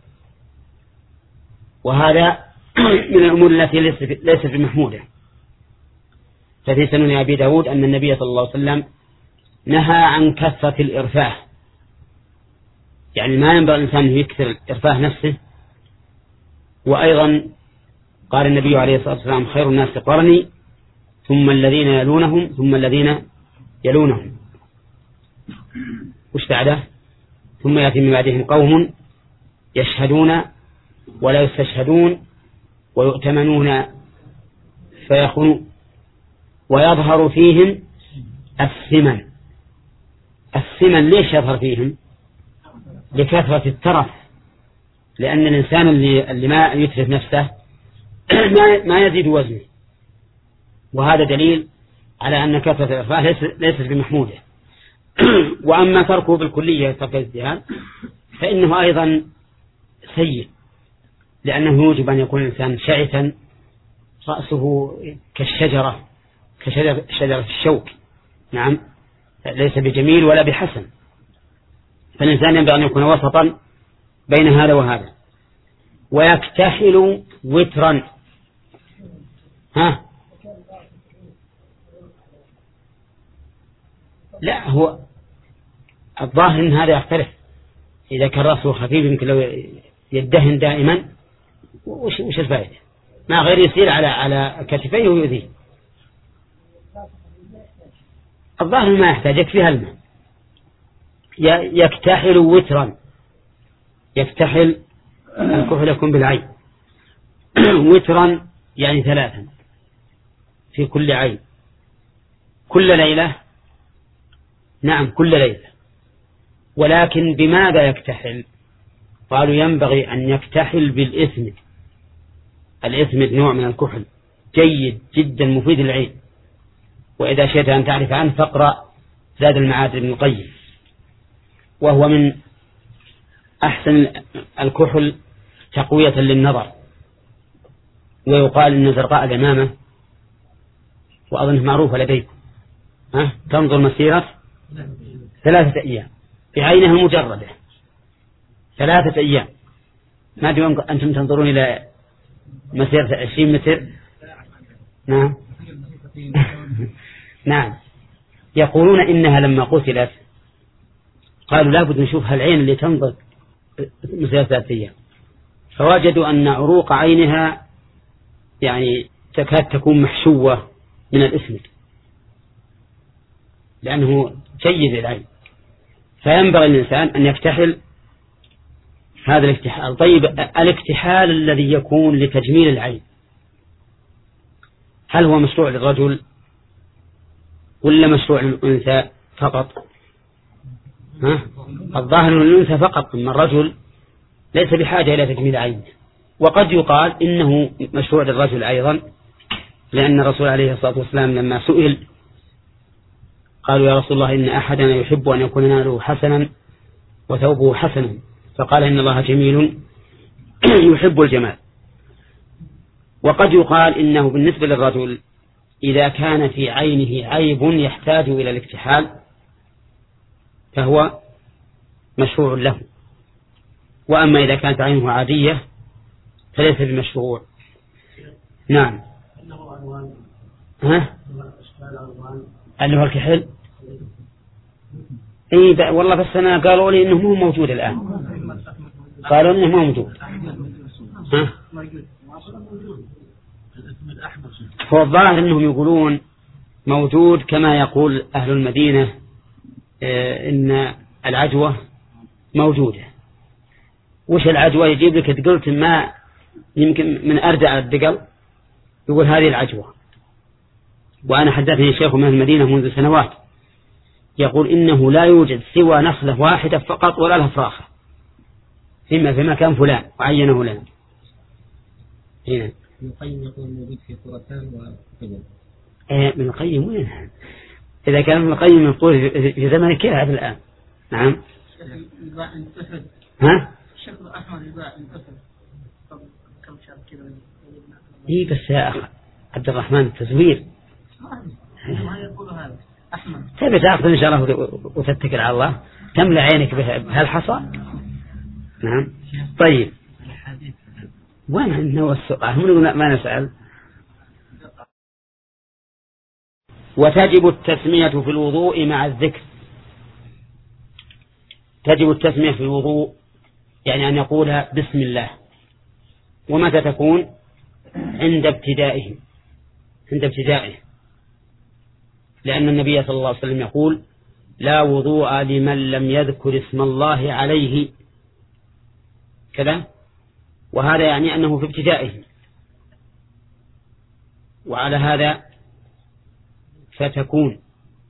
S1: وهذا من الأمور التي ليست بمحمودة. ففي سنن أبي داود أن النبي صلى الله عليه وسلم نهى عن كثرة الإرفاه، يعني ما ينبغي الإنسان أن يكثر إرفاه نفسه. وأيضا قال النبي عليه الصلاة والسلام خير الناس قرني ثم الذين يلونهم ثم الذين يلونهم. وش بعده؟ ثم يأتي من بعدهم قوم يشهدون ولا يستشهدون ويؤتمنون فيخونون ويظهر فيهم السمن. السمن ليش يظهر فيهم؟ لكثرة الترف، لأن الإنسان اللي ما يترف نفسه ما يزيد وزنه، وهذا دليل على أن كثرة الإرفاه ليست بمحمودة. وأما تركه بالكلية ترك الازدهار فإنه أيضا سيء، لأنه يوجب أن يكون الإنسان شعثا رأسه كشجرة الشوك. نعم، ليس بجميل ولا بحسن، فالإنسان ينبغي أن يكون وسطا بين هذا وهذا. ويكتحل وترا. لا، هو الظاهر ان هذا يختلف. اذا كان رأسه خفيف يمكن لو يدهن دائما وش الفائدة؟ ما غير يسير على كتفيه ويؤذيه. الظاهر ما يحتاج، يكفيها الماء. يكتحل وترا. يكتحل الكحل يكون بالعين. وترا يعني 3 في كل عين كل ليلة. نعم كل ليلة. ولكن بماذا يكتحل؟ قالوا ينبغي أن يكتحل بالإثمد. الإثمد نوع من الكحل جيد جدا مفيد للعين، وإذا شئت أن تعرف عنه فاقرأ زاد المعاد ابن القيم، وهو من أحسن الكحل تقوية للنظر. ويقال إن زرقاء اليمامة وأظنه معروفة لديكم، تنظر مسيرة 3 أيام بعينها المجردة، 3 أيام. ما أدري أنتم تنظرون إلى مسيرة 20 متر. نعم. نعم. يقولون إنها لما قتلت قالوا لابد نشوف هالعين اللي تنظر
S5: ذاتية، فوجدوا أن عروق عينها يعني تكاد تكون محشوة من الإسمد لأنه جيد العين، فينبغي الإنسان أن يكتحل هذا الاكتحال. طيب الاكتحال الذي يكون لتجميل العين هل هو مشروع للرجل ولا مشروع للأنثى فقط؟ الظاهر للأنثى فقط، أما الرجل ليس بحاجة إلى تجميل عين. وقد يقال إنه مشروع للرجل أيضا، لأن الرسول عليه الصلاة والسلام لما سئل قالوا يا رسول الله إن أحدنا يحب أن يكون ناله حسنا وثوبه حسنا، فقال إن الله جميل يحب الجمال. وقد يقال إنه بالنسبة للرجل إذا كان في عينه عيب يحتاج إلى الاكتحال فهو مشروع له، وأما إذا كانت عينه عادية فليس بمشروع. نعم. اللي هو الكحل إيه والله، بس أنا قالوا لي إنه مو موجود الآن، قالوا إنه مو موجود. هو الظاهر إنهم يقولون موجود كما يقول أهل المدينة إن العجوة موجودة. وش العجوة؟ يجيب لك قلت ما يمكن من أردع الدقل يقول هذه العجوة. وأنا حدثني شيخ من المدينة منذ سنوات يقول إنه لا يوجد سوى نخلة واحدة فقط ولا لها فراخة في مكان فلان وعينه لنا. هنا
S2: ابن القيم يقول موجود في خراسان وقبل.
S5: ابن القيم وين؟ إذا كان ابن القيم يقول في زمن كيف هذا الآن؟ نعم. ها؟
S2: الشيخ أحمد يباع انتفد كم شهر كذا.
S5: إيه بس يا أخ عبد الرحمن التزوير.
S2: ما يقول هذا أحمد.
S5: تبي تأخذ إن شاء الله وتتكل على الله تملأ عينك بهالحصى. نعم. طيب. وين عندنا السؤال؟ هم ما نسأل. وتجب التسمية في الوضوء مع الذكر. تجب التسمية في الوضوء يعني أن يقولها بسم الله. ومتى تكون؟ عند ابتدائه لأن النبي صلى الله عليه وسلم يقول لا وضوء لمن لم يذكر اسم الله عليه كذا، وهذا يعني أنه في ابتدائه. وعلى هذا فتكون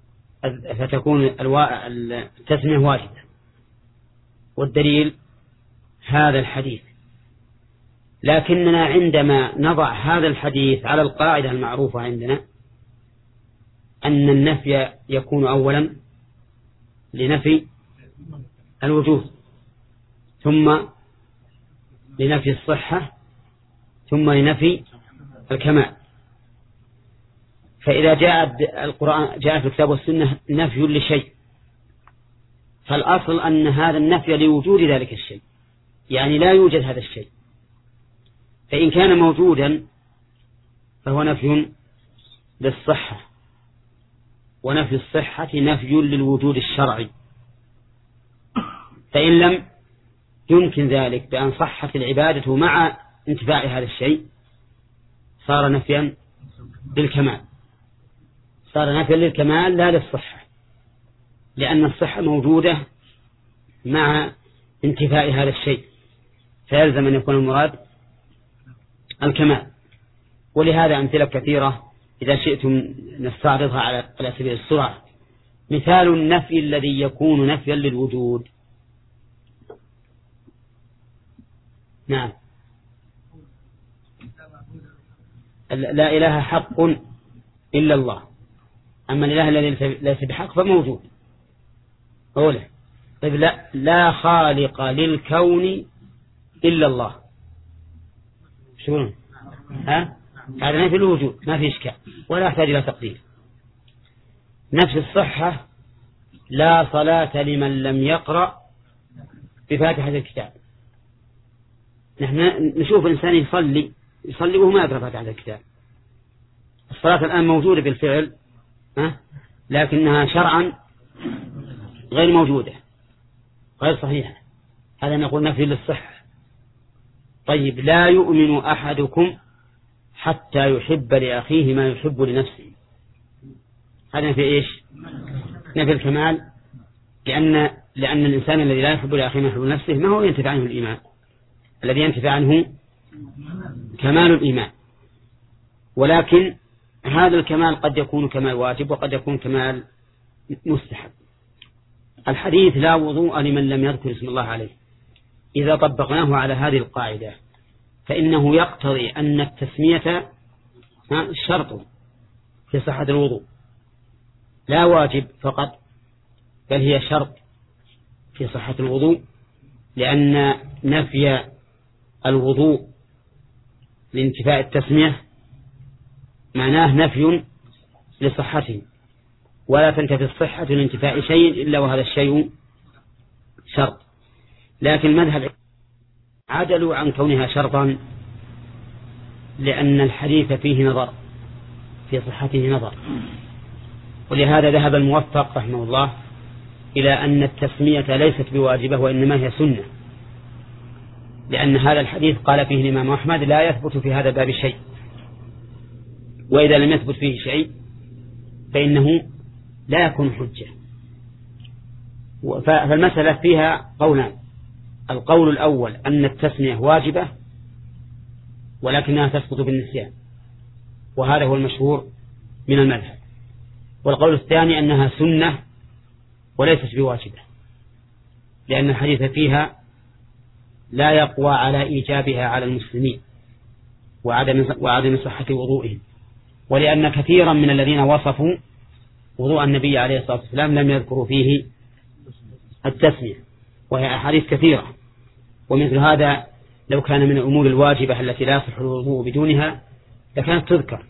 S5: التسمية واجبة، والدليل هذا الحديث. لكننا عندما نضع هذا الحديث على القاعدة المعروفة عندنا أن النفي يكون أولا لنفي الوجود، ثم لنفي الصحة، ثم لنفي الكمال. فإذا جاء في الكتاب والسنة نفي لشيء فالأصل أن هذا النفي لوجود ذلك الشيء، يعني لا يوجد هذا الشيء. فإن كان موجودا فهو نفي للصحة، ونفي الصحة نفي للوجود الشرعي. فإن لم يمكن ذلك بأن صحت العبادة مع انتفاع هذا الشيء صار نفيا بالكمال، صار نفيا للكمال لا للصحة، لأن الصحة موجودة مع انتفاء هذا الشيء، فيلزم أن يكون المراد الكمال. ولهذا أمثلة كثيرة إذا شئتم نستعرضها على سبيل السرعة. مثال النفي الذي يكون نفيا للوجود. نعم. لا إله حق إلا الله، أما الإله الذي ليس بحق فموجود. أولا طيب لا خالق للكون إلا الله، شو هذا نفي الوجود ما في إشكال ولا يحتاج إلى تقدير. نفس الصحة لا صلاة لمن لم يقرأ بفاتحة الكتاب. نحن نشوف إنسان يصلي وهو ما يقرأ فاتحة الكتاب. الصلاة الآن موجودة بالفعل لكنها شرعا غير موجودة غير صحيحة. هذا نقول نفي للصحة. طيب لا يؤمن أحدكم حتى يحب لأخيه ما يحب لنفسه، هذا نفي إيش؟ نفي الكمال، لأن الإنسان الذي لا يحب لأخيه ما يحب لنفسه ما هو ينتفع عنه الإيمان، الذي ينتفع عنه كمال الإيمان. ولكن هذا الكمال قد يكون كمال واجب وقد يكون كمال مستحب. الحديث لا وضوء لمن لم يذكر اسم الله عليه، إذا طبقناه على هذه القاعدة فإنه يقتضي أن التسمية شرط في صحة الوضوء، لا واجب فقط، بل هي شرط في صحة الوضوء، لأن نفي الوضوء لانتفاء التسمية معناه نفي لصحته، ولا تنتفي الصحة لانتفاء شيء إلا وهذا الشيء شرط. لكن المذهب عدلوا عن كونها شرطا، لأن الحديث فيه نظر، في صحته نظر، ولهذا ذهب الموفق رحمه الله إلى أن التسمية ليست بواجبة وإنما هي سنة، لأن هذا الحديث قال فيه الإمام أحمد لا يثبت في هذا الباب شيء، وإذا لم يثبت فيه شيء فإنه لا يكون حجة. فالمسألة فيها قولان: القول الأول أن التسمية واجبة ولكنها تسقط بالنسيان، وهذا هو المشهور من المذهب. والقول الثاني أنها سنة وليست بواجبة، لأن الحديث فيها لا يقوى على إيجابها على المسلمين وعدم صحة وضوئهم، ولأن كثيرا من الذين وصفوا وضوء النبي عليه الصلاة والسلام لم يذكروا فيه التسمية، وهي أحاديث كثيرة. ومثل هذا لو كان من الأمور الواجبة التي لا يصح الوضوء بدونها لكانت تذكر.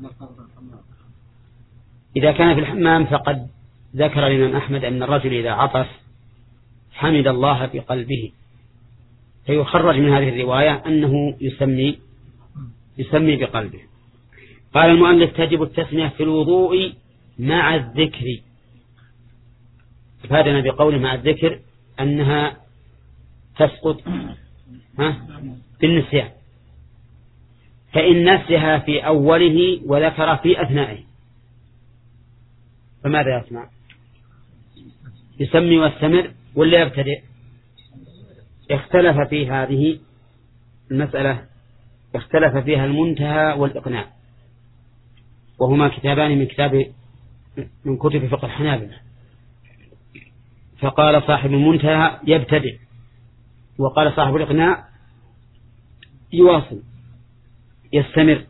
S5: إذا كان في الحمام فقد ذكر الإمام أحمد أن الرجل إذا عطس حمد الله بقلبه، فيخرج من هذه الرواية أنه يسمي بقلبه. قال المؤلف: تجب التسمية في الوضوء مع الذكر. فادنا بقوله مع الذكر أنها تسقط بالنسيان، فإن نسيها في أوله وذكر في أثنائه فماذا يسمع؟ يسمي واستمر ولا يبتدئ؟ اختلف في هذه المسألة، اختلف فيها المنتهى والإقناع، وهما كتابان من كتب فقه الحنابلة. فقال صاحب المنتهى يبتدئ، وقال صاحب الإقناع يواصل يستمر.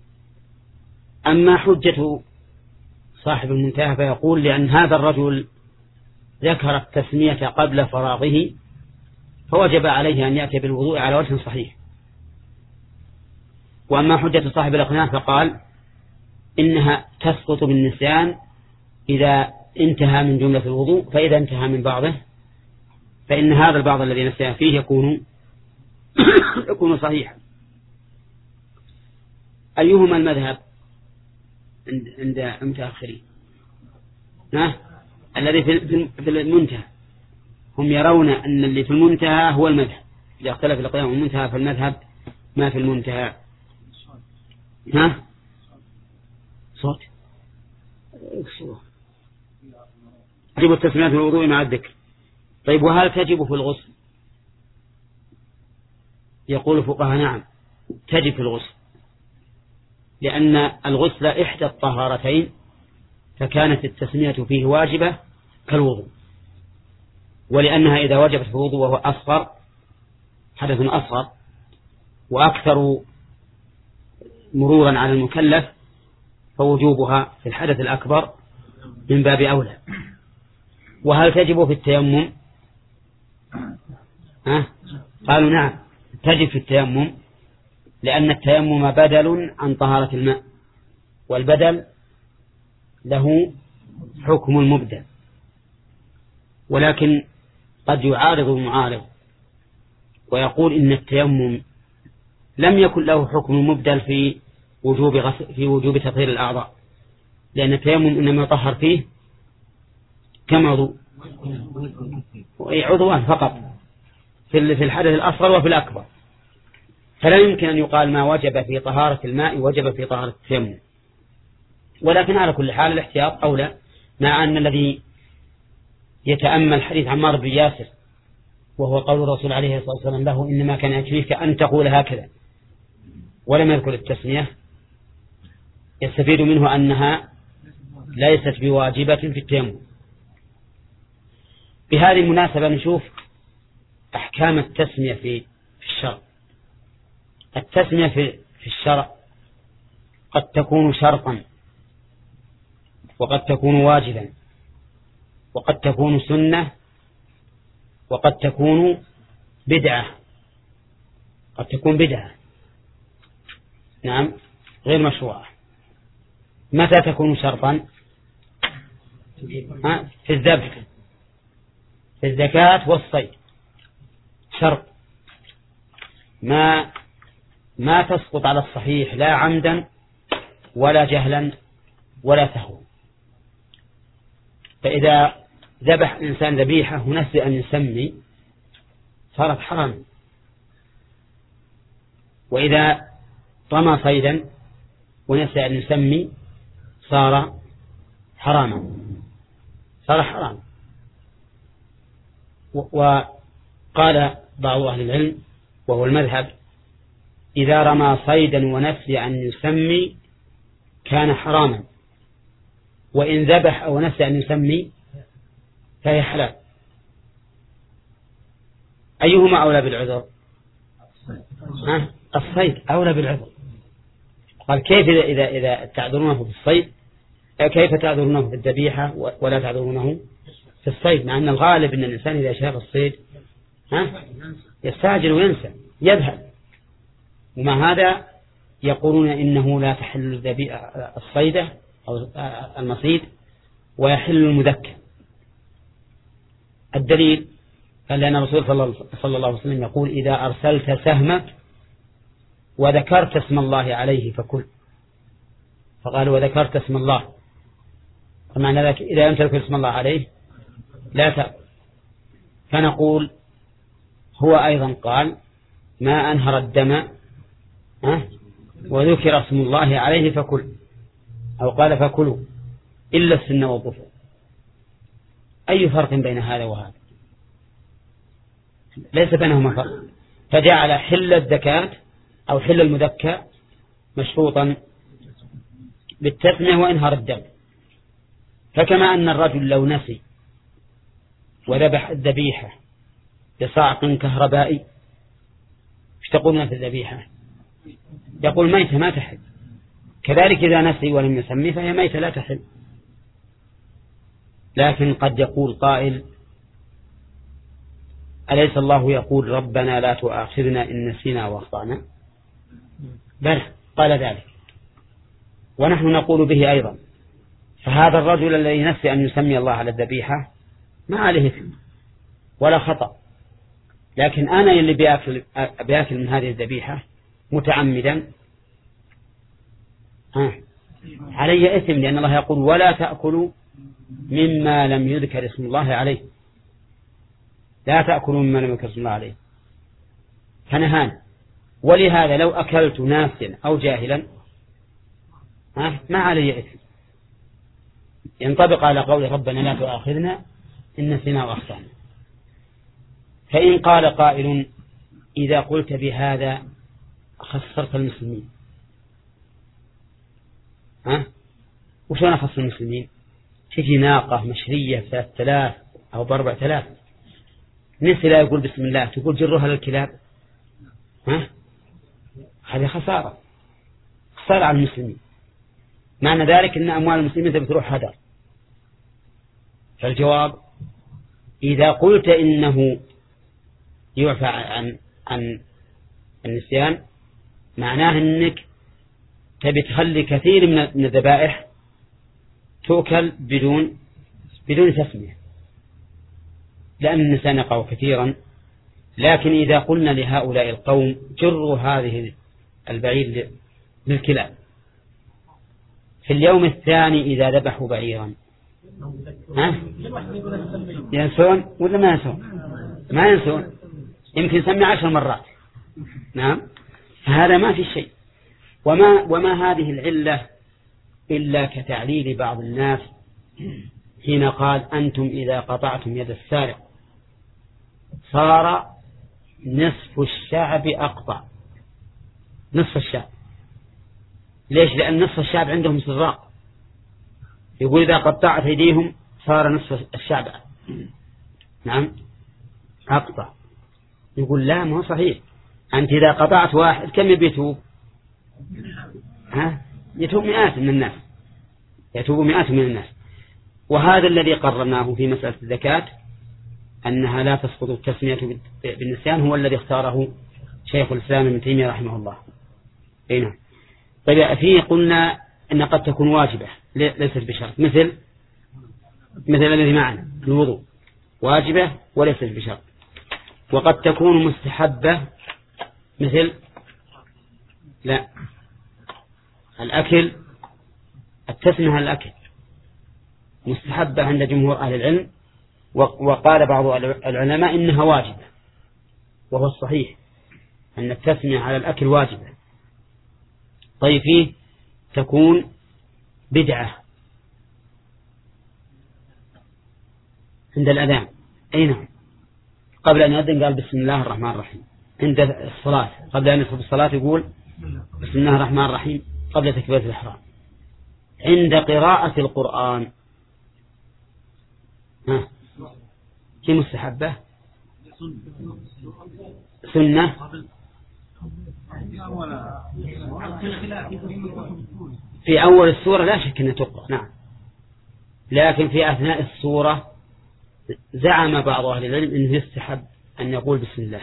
S5: أما حجة صاحب المنتهى فيقول لأن هذا الرجل ذكر التسمية قبل فراغه فوجب عليه أن يأتي بالوضوء على وجه صحيح. وأما حجة صاحب الإقناع فقال إنها تسقط بالنسيان إذا انتهى من جملة الوضوء، فإذا انتهى من بعضه فإن هذا البعض الذي نسيان فيه يكون صحيحا. أيهما المذهب عند المتأخرين؟ الذي في المنتهى، هم يرون أن اللي في المنتهى هو المذهب. إذا اختلف القيام والمنتهى فالمذهب ما في المنتهى. صوت تجب التسمية في الوضوء مع الذكر. طيب وهل تجب في الغسل؟ يقول الفقهاء نعم تجب في الغسل، لأن الغسل إحدى الطهارتين، فكانت التسمية فيه واجبة كالوضوء، ولأنها إذا وجبت في الوضوء وهو أصغر حدث أصغر وأكثر مرورا على المكلف فوجوبها في الحدث الأكبر من باب أولى. وهل تجب في التيمم؟ قالوا نعم تجب في التيمم، لأن التيمم بدل عن طهارة الماء، والبدل له حكم المبدل. ولكن قد يعارض المعارض ويقول إن التيمم لم يكن له حكم المبدل في وجوب تطهير الأعضاء، لأن التيمم إنما يطهر فيه كم عضو؟ عضوان فقط، في الحدث الأصغر وفي الأكبر، فلا يمكن أن يقال ما وجب في طهارة الماء وجب في طهارة التيمم. ولكن على كل حال الاحتياط أولى، مع أن الذي يتأمل حديث عمار بن ياسر وهو قول الرسول عليه الصلاة والسلام له إنما كان يكفيك أن تقول هكذا ولم يذكر التسمية، يستفيد منه أنها ليست بواجبة في التيمم. بهذه المناسبة نشوف أحكام التسمية في الشرع. التسمية في الشرع قد تكون شرطا، وقد تكون واجبا، وقد تكون سنة، وقد تكون بدعة. قد تكون بدعة، نعم، غير مشروعة. متى تكون شرطا؟ في الذبح، في الزكاة والصيد شرط، ما تسقط على الصحيح لا عمدا ولا جهلا ولا سهوا. فإذا ذبح الإنسان ذبيحة ونسي أن يسمي صارت حرام، وإذا رمى صيدا ونسي أن يسمي صار حراما، صار حرام. وقال بعض أهل العلم وهو المذهب إذا رمى صيدا ونسي أن يسمي كان حراما، وإن ذبح أو نسي أن يسمي فهي حلال. أيهما أولى بالعذر؟ الصيد أولى بالعذر. قال كيف إذا تعذرونه في الصيد كيف تعذرونه في الذبيحة ولا تعذرونه في الصيد، مع أن الغالب أن الإنسان إذا شاف الصيد يستعجل وينسى يذهب. ومع هذا يقولون إنه لا تحل الصيدة أو المصيد ويحل المذكى. الدليل قال لأن الرسول صلى الله عليه وسلم يقول إذا أرسلت سهمك وذكرت اسم الله عليه فكل، فقال وذكرت اسم الله، فمعنى ذلك إذا لم تذكر اسم الله عليه لا تأكل. فنقول هو أيضا قال ما أنهر الدم وذكر اسم الله عليه فكل، أو قال فكلوا إلا السن والظفر. أي فرق بين هذا وهذا؟ ليس بينهما فرق. فجعل حل الزكاة أو حل المذكى مشروطا بالتسمية وإنهار الدم. فكما أن الرجل لو نسي وذبح الذبيحة بصعق كهربائي، ايش تقولون في الذبيحة؟ يقول ميتة ما تحل. كذلك إذا نسي ولم يسمي فهي ميتة لا تحل. لكن قد يقول قائل أليس الله يقول ربنا لا تؤاخذنا إن نسينا وأخطأنا؟ بل قال ذلك، ونحن نقول به أيضا. فهذا الرجل الذي نسي أن يسمي الله على الذبيحة ما عليه إثم ولا خطأ، لكن أنا اللي بيأكل من هذه الذبيحة متعمدا علي إثم، لأن الله يقول ولا تأكلوا مما لم يذكر اسم الله عليه، لا تأكلوا مما لم يذكر اسم الله عليه، فنهان. ولهذا لو أكلت ناسيا أو جاهلا ما علي إثم، ينطبق على قول ربنا لا تؤاخذنا إن نسينا وأخطأنا. فإن قال قائل إذا قلت بهذا خسرت المسلمين، وشون أخص المسلمين؟ تجي ناقة مشرية 3000 أو 4000 نسي لا يقول بسم الله، تقول جرها للكلاب، هذه خسارة على المسلمين. معنى ذلك أن أموال المسلمين بتروح هدر. فالجواب إذا قلت إنه يعفى عن النسيان معناه أنك تبي تخلي كثير من الذبائح تؤكل بدون تسمية، لأن النسيان يقع كثيرا. لكن إذا قلنا لهؤلاء القوم جروا هذه البعير للكلاب في اليوم الثاني إذا ذبحوا بعيرا ينسون ولا ما ينسون؟ ما ينسون، يمكن يسمي 10 مرات. نعم، فهذا ما في شيء. وما هذه العلة إلا كتعليل بعض الناس حين قال أنتم إذا قطعتم يد السارق صار نصف الشعب أقطع. نصف الشعب. ليش؟ لأن نصف الشعب عندهم سراق. يقول إذا قطعت أيديهم صار نصف الشعب نعم أقطع. يقول لا، ما هو صحيح. أنت إذا قطعت واحد كم يتوب؟ يتوب مئات من الناس، يتوب مئات من الناس. وهذا الذي قررناه في مسألة الزكاة أنها لا تسقط التسمية بالنسيان، هو الذي اختاره شيخ الإسلام ابن تيمية رحمه الله. نعم. طيب، فيه قلنا أن قد تكون واجبة ليست بشرط، مثل الذي معنا الوضوء واجبة وليست بشرط. وقد تكون مستحبة، مثل لا الأكل، التسمية الأكل مستحبة عند جمهور أهل العلم، وقال بعض العلماء إنها واجبة، وهو الصحيح أن التسمية على الأكل واجبة. طيب، فيه تكون بدعة عند الأذان. أين قبل أن يأذن قال بسم الله الرحمن الرحيم. عند الصلاة قبل أن يدخل الصلاة يقول بسم الله الرحمن الرحيم قبل تكبيرة الإحرام. عند قراءة القرآن هي مستحبة سنة. في أول السورة لا شك أنها تقرأ، نعم، لكن في أثناء السورة زعم بعض أهل العلم أنه يستحب أن يقول بسم الله،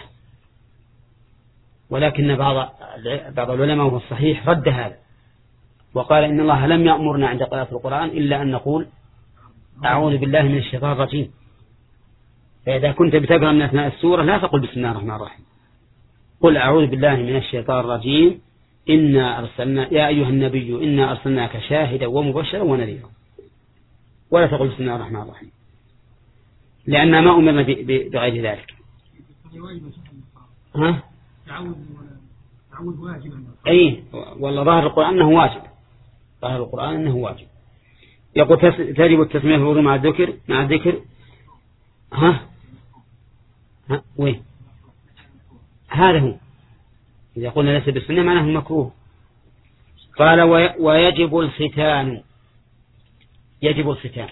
S5: ولكن بعض العلماء وهو الصحيح رد هذا وقال إن الله لم يأمرنا عند قراءة القرآن إلا أن نقول أعوذ بالله من الشيطان الرجيم. فإذا كنت بتقرأ من أثناء السورة لا تقول بسم الله الرحمن الرحيم، قل أعوذ بالله من الشيطان الرجيم إنا أرسلنا يا أيها النبي إنا أرسلناك شاهدا ومبشرا ونذيرا، ولا تقول بسم الله الرحمن الرحيم، لأننا ما أمرنا بغير ذلك.
S2: تعود واجب.
S5: أي والله ظاهر القرآن أنه واجب، ظاهر القرآن أنه واجب. يقول تجب التسمية في الوضوء مع الذكر. وين هذا هو؟ إذا قلنا ليس بالسنة معناه مكروه. قال ويجب الختان. يجب الختان.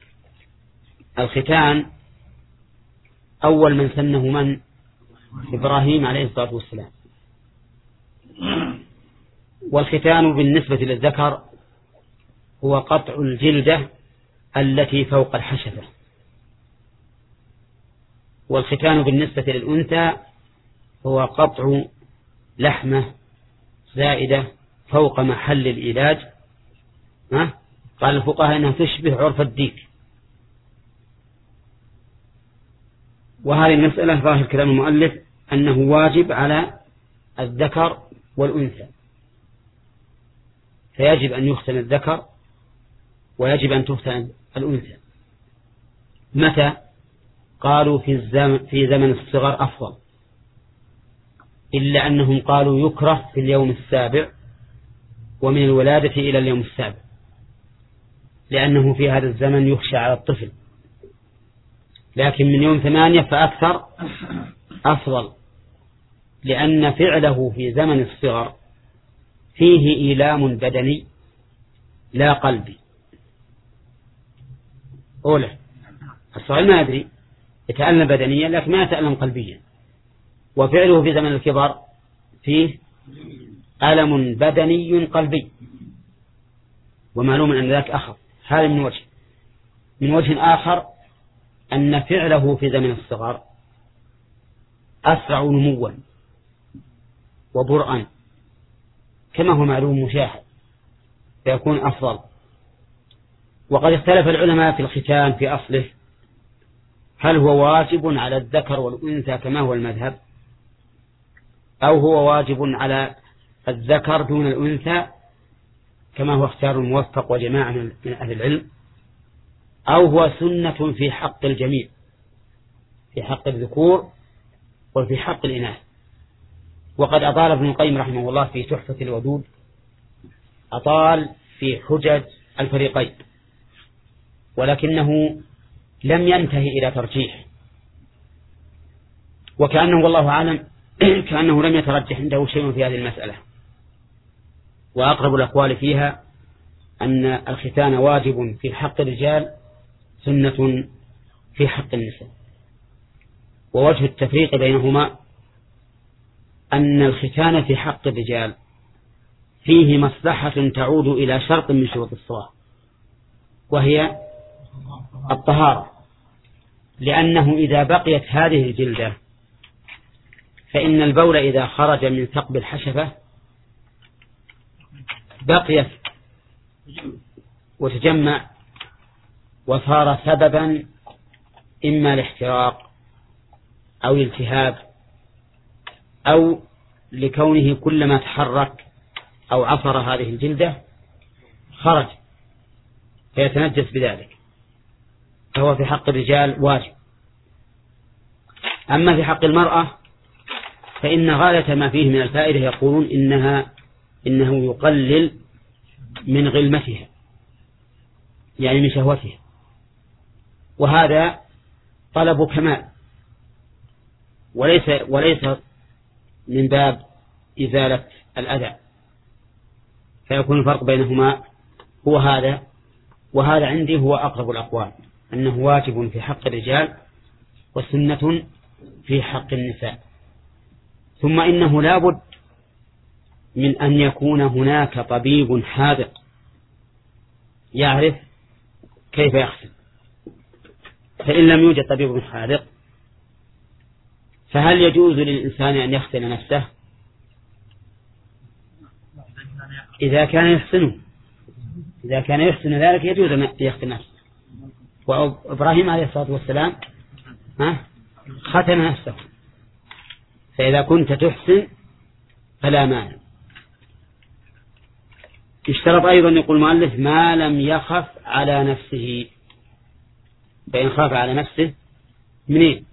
S5: الختان أول من سنه من؟ إبراهيم عليه الصلاة والسلام. والختان بالنسبة للذكر هو قطع الجلدة التي فوق الحشفة، والختان بالنسبة للأنثى هو قطع لحمة زائدة فوق محل العلاج. قال الفقهاء أنها تشبه عرف الديك. وهذه المسألة ظاهر كلام المؤلف أنه واجب على الذكر والأنثى، فيجب أن يختن الذكر ويجب أن تختن الأنثى. متى؟ قالوا في زمن الصغر أفضل، إلا أنهم قالوا يكره في اليوم السابع ومن الولادة إلى اليوم السابع، لأنه في هذا الزمن يخشى على الطفل، لكن من يوم 8 فأكثر أفضل، لأن فعله في زمن الصغر فيه إيلام بدني لا قلبي. أولا الصغير ما يدري، يتألم بدنيا لكن ما يتألم قلبيا، وفعله في زمن الكبر فيه ألم بدني قلبي، ومعلوم أن ذلك أخف. هذا من وجه آخر أن فعله في زمن الصغر أسرع نموا وبرئا كما هو معلوم مشاهد، فيكون أفضل. وقد اختلف العلماء في الختان في أصله، هل هو واجب على الذكر والأنثى كما هو المذهب، أو هو واجب على الذكر دون الأنثى كما هو اختيار الموفق وجماعة من أهل العلم، أو هو سنة في حق الجميع، في حق الذكور وفي حق الإناث. وقد أطال ابن القيم رحمه الله في تحفة الودود، أطال في حجج الفريقين، ولكنه لم ينتهي إلى ترجيح، وكأنه والله أعلم كأنه لم يترجح عنده شيء في هذه المسألة. وأقرب الأقوال فيها أن الختان واجب في حق الرجال، سنة في حق النساء. ووجه التفريق بينهما أن الختان في حق الرجال فيه مصلحة تعود إلى شرط من شروط الصلاة، وهي الطهارة، لأنه إذا بقيت هذه الجلدة فإن البول إذا خرج من ثقب الحشفة بقيت وتجمع وصار سببا إما الاحتراق أو الالتهاب، أو لكونه كلما تحرك أو عصر هذه الجلدة خرج فيتنجس بذلك، فهو في حق الرجال واجب. أما في حق المرأة فإن غاية ما فيه من الفائدة يقولون إنه يقلل من غلمتها، يعني من شهوتها، وهذا طلب كمال، وليس من باب إزالة الأذى، فيكون الفرق بينهما هو هذا، وهذا عندي هو أقرب الأقوال، أنه واجب في حق الرجال وسنة في حق النساء. ثم إنه لابد من أن يكون هناك طبيب حاذق يعرف كيف يغسل، فإن لم يوجد طبيب حاذق فهل يجوز للإنسان أن يغسل نفسه؟ إذا كان يحسن ذلك يجوز أن يغسل نفسه. وإبراهيم عليه الصلاة والسلام ختن نفسه، فإذا كنت تحسن فلا مانع. اشترط أيضا يقول المؤلف ما لم يخف على نفسه، فإن خاف على نفسه منين؟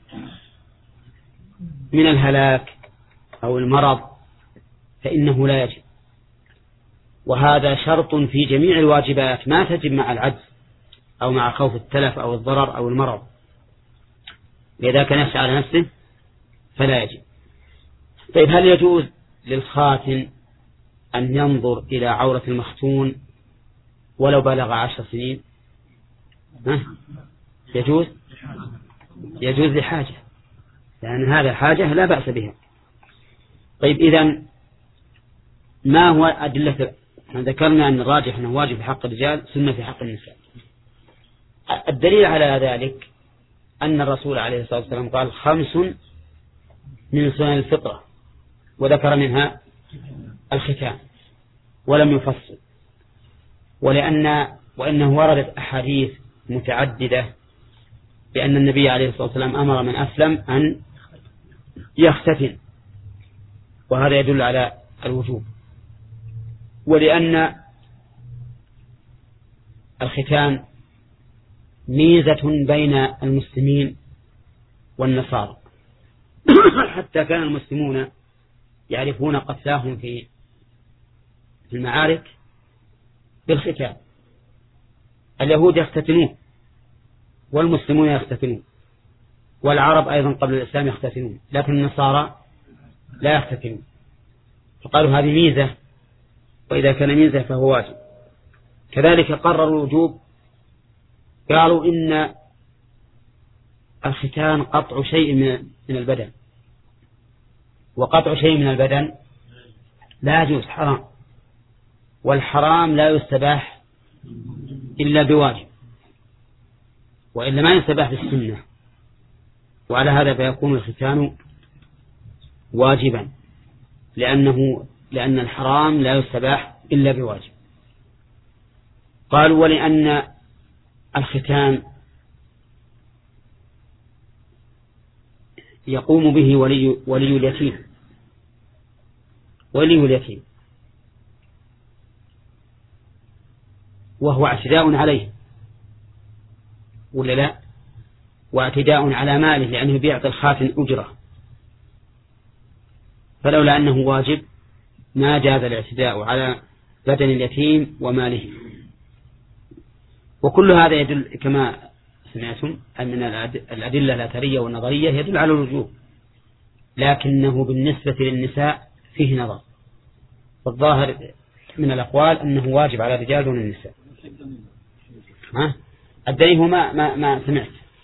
S5: من الهلاك أو المرض فإنه لا يجب، وهذا شرط في جميع الواجبات ما تجب مع العجز أو مع خوف التلف أو الضرر أو المرض. إذا كان يخشى على نفسه فلا يجب. طيب هل يجوز للخاتن أن ينظر إلى عورة المختون ولو بلغ 10 سنين؟ يجوز لحاجة، لأن هذا حاجة لا بأس بها. طيب إذن ما هو أدلة؟ ذكرنا أن الراجح أنه واجب في حق الرجال، سنة في حق النساء. الدليل على ذلك أن الرسول عليه الصلاة والسلام قال 5 من سنن الفطرة، وذكر منها الختان ولم يفصل، وإنه وردت أحاديث متعددة بأن النبي عليه الصلاة والسلام أمر من أسلم أن يختتن، وهذا يدل على الوجوب. ولأن الختان ميزة بين المسلمين والنصارى حتى كان المسلمون يعرفون قتلاهم في المعارك بالختان. اليهود يختتنون والمسلمون يختتنون، والعرب أيضا قبل الإسلام يختتنون، لكن النصارى لا يختتنون، فقالوا هذه ميزة، وإذا كان ميزة فهو واجب. كذلك قرروا الوجوب، قالوا إن الختان قطع شيء من البدن، وقطع شيء من البدن لا يجوز، حرام، والحرام لا يستباح إلا بواجب، وإلا ما يستباح بالسنة، وعلى هذا فيكون الختان واجبا، لأن الحرام لا يستباح إلا بواجب. قالوا ولأن الختان يقوم به ولي اليتيم وهو اعتداء عليه ولا لا، واعتداء على ماله، لأنه بيعطي الخاتن أجرة، فلولا أنه واجب ما جاز الاعتداء على بدن اليتيم وماله. وكل هذا يدل كما سمعتم من الأدلة الأثرية والنظرية يدل على الوجوب، لكنه بالنسبة للنساء فيه نظر، والظاهر من الأقوال أنه واجب على الرجال دون النساء. الدليل هو ما سمعت،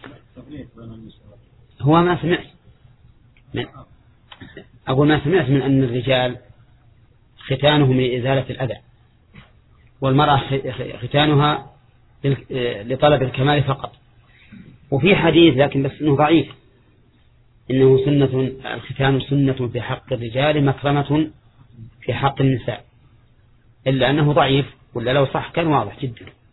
S5: هو ما سمعت أقول ما سمعت من أن الرجال ختانهم لإزالة الأذى، والمرأة ختانها لطلب الكمال فقط. وفي حديث لكن بس إنه ضعيف، إنه سنة الختان سنة في حق الرجال مكرمة في حق النساء، إلا أنه ضعيف، ولا لو صح كان واضح جدا.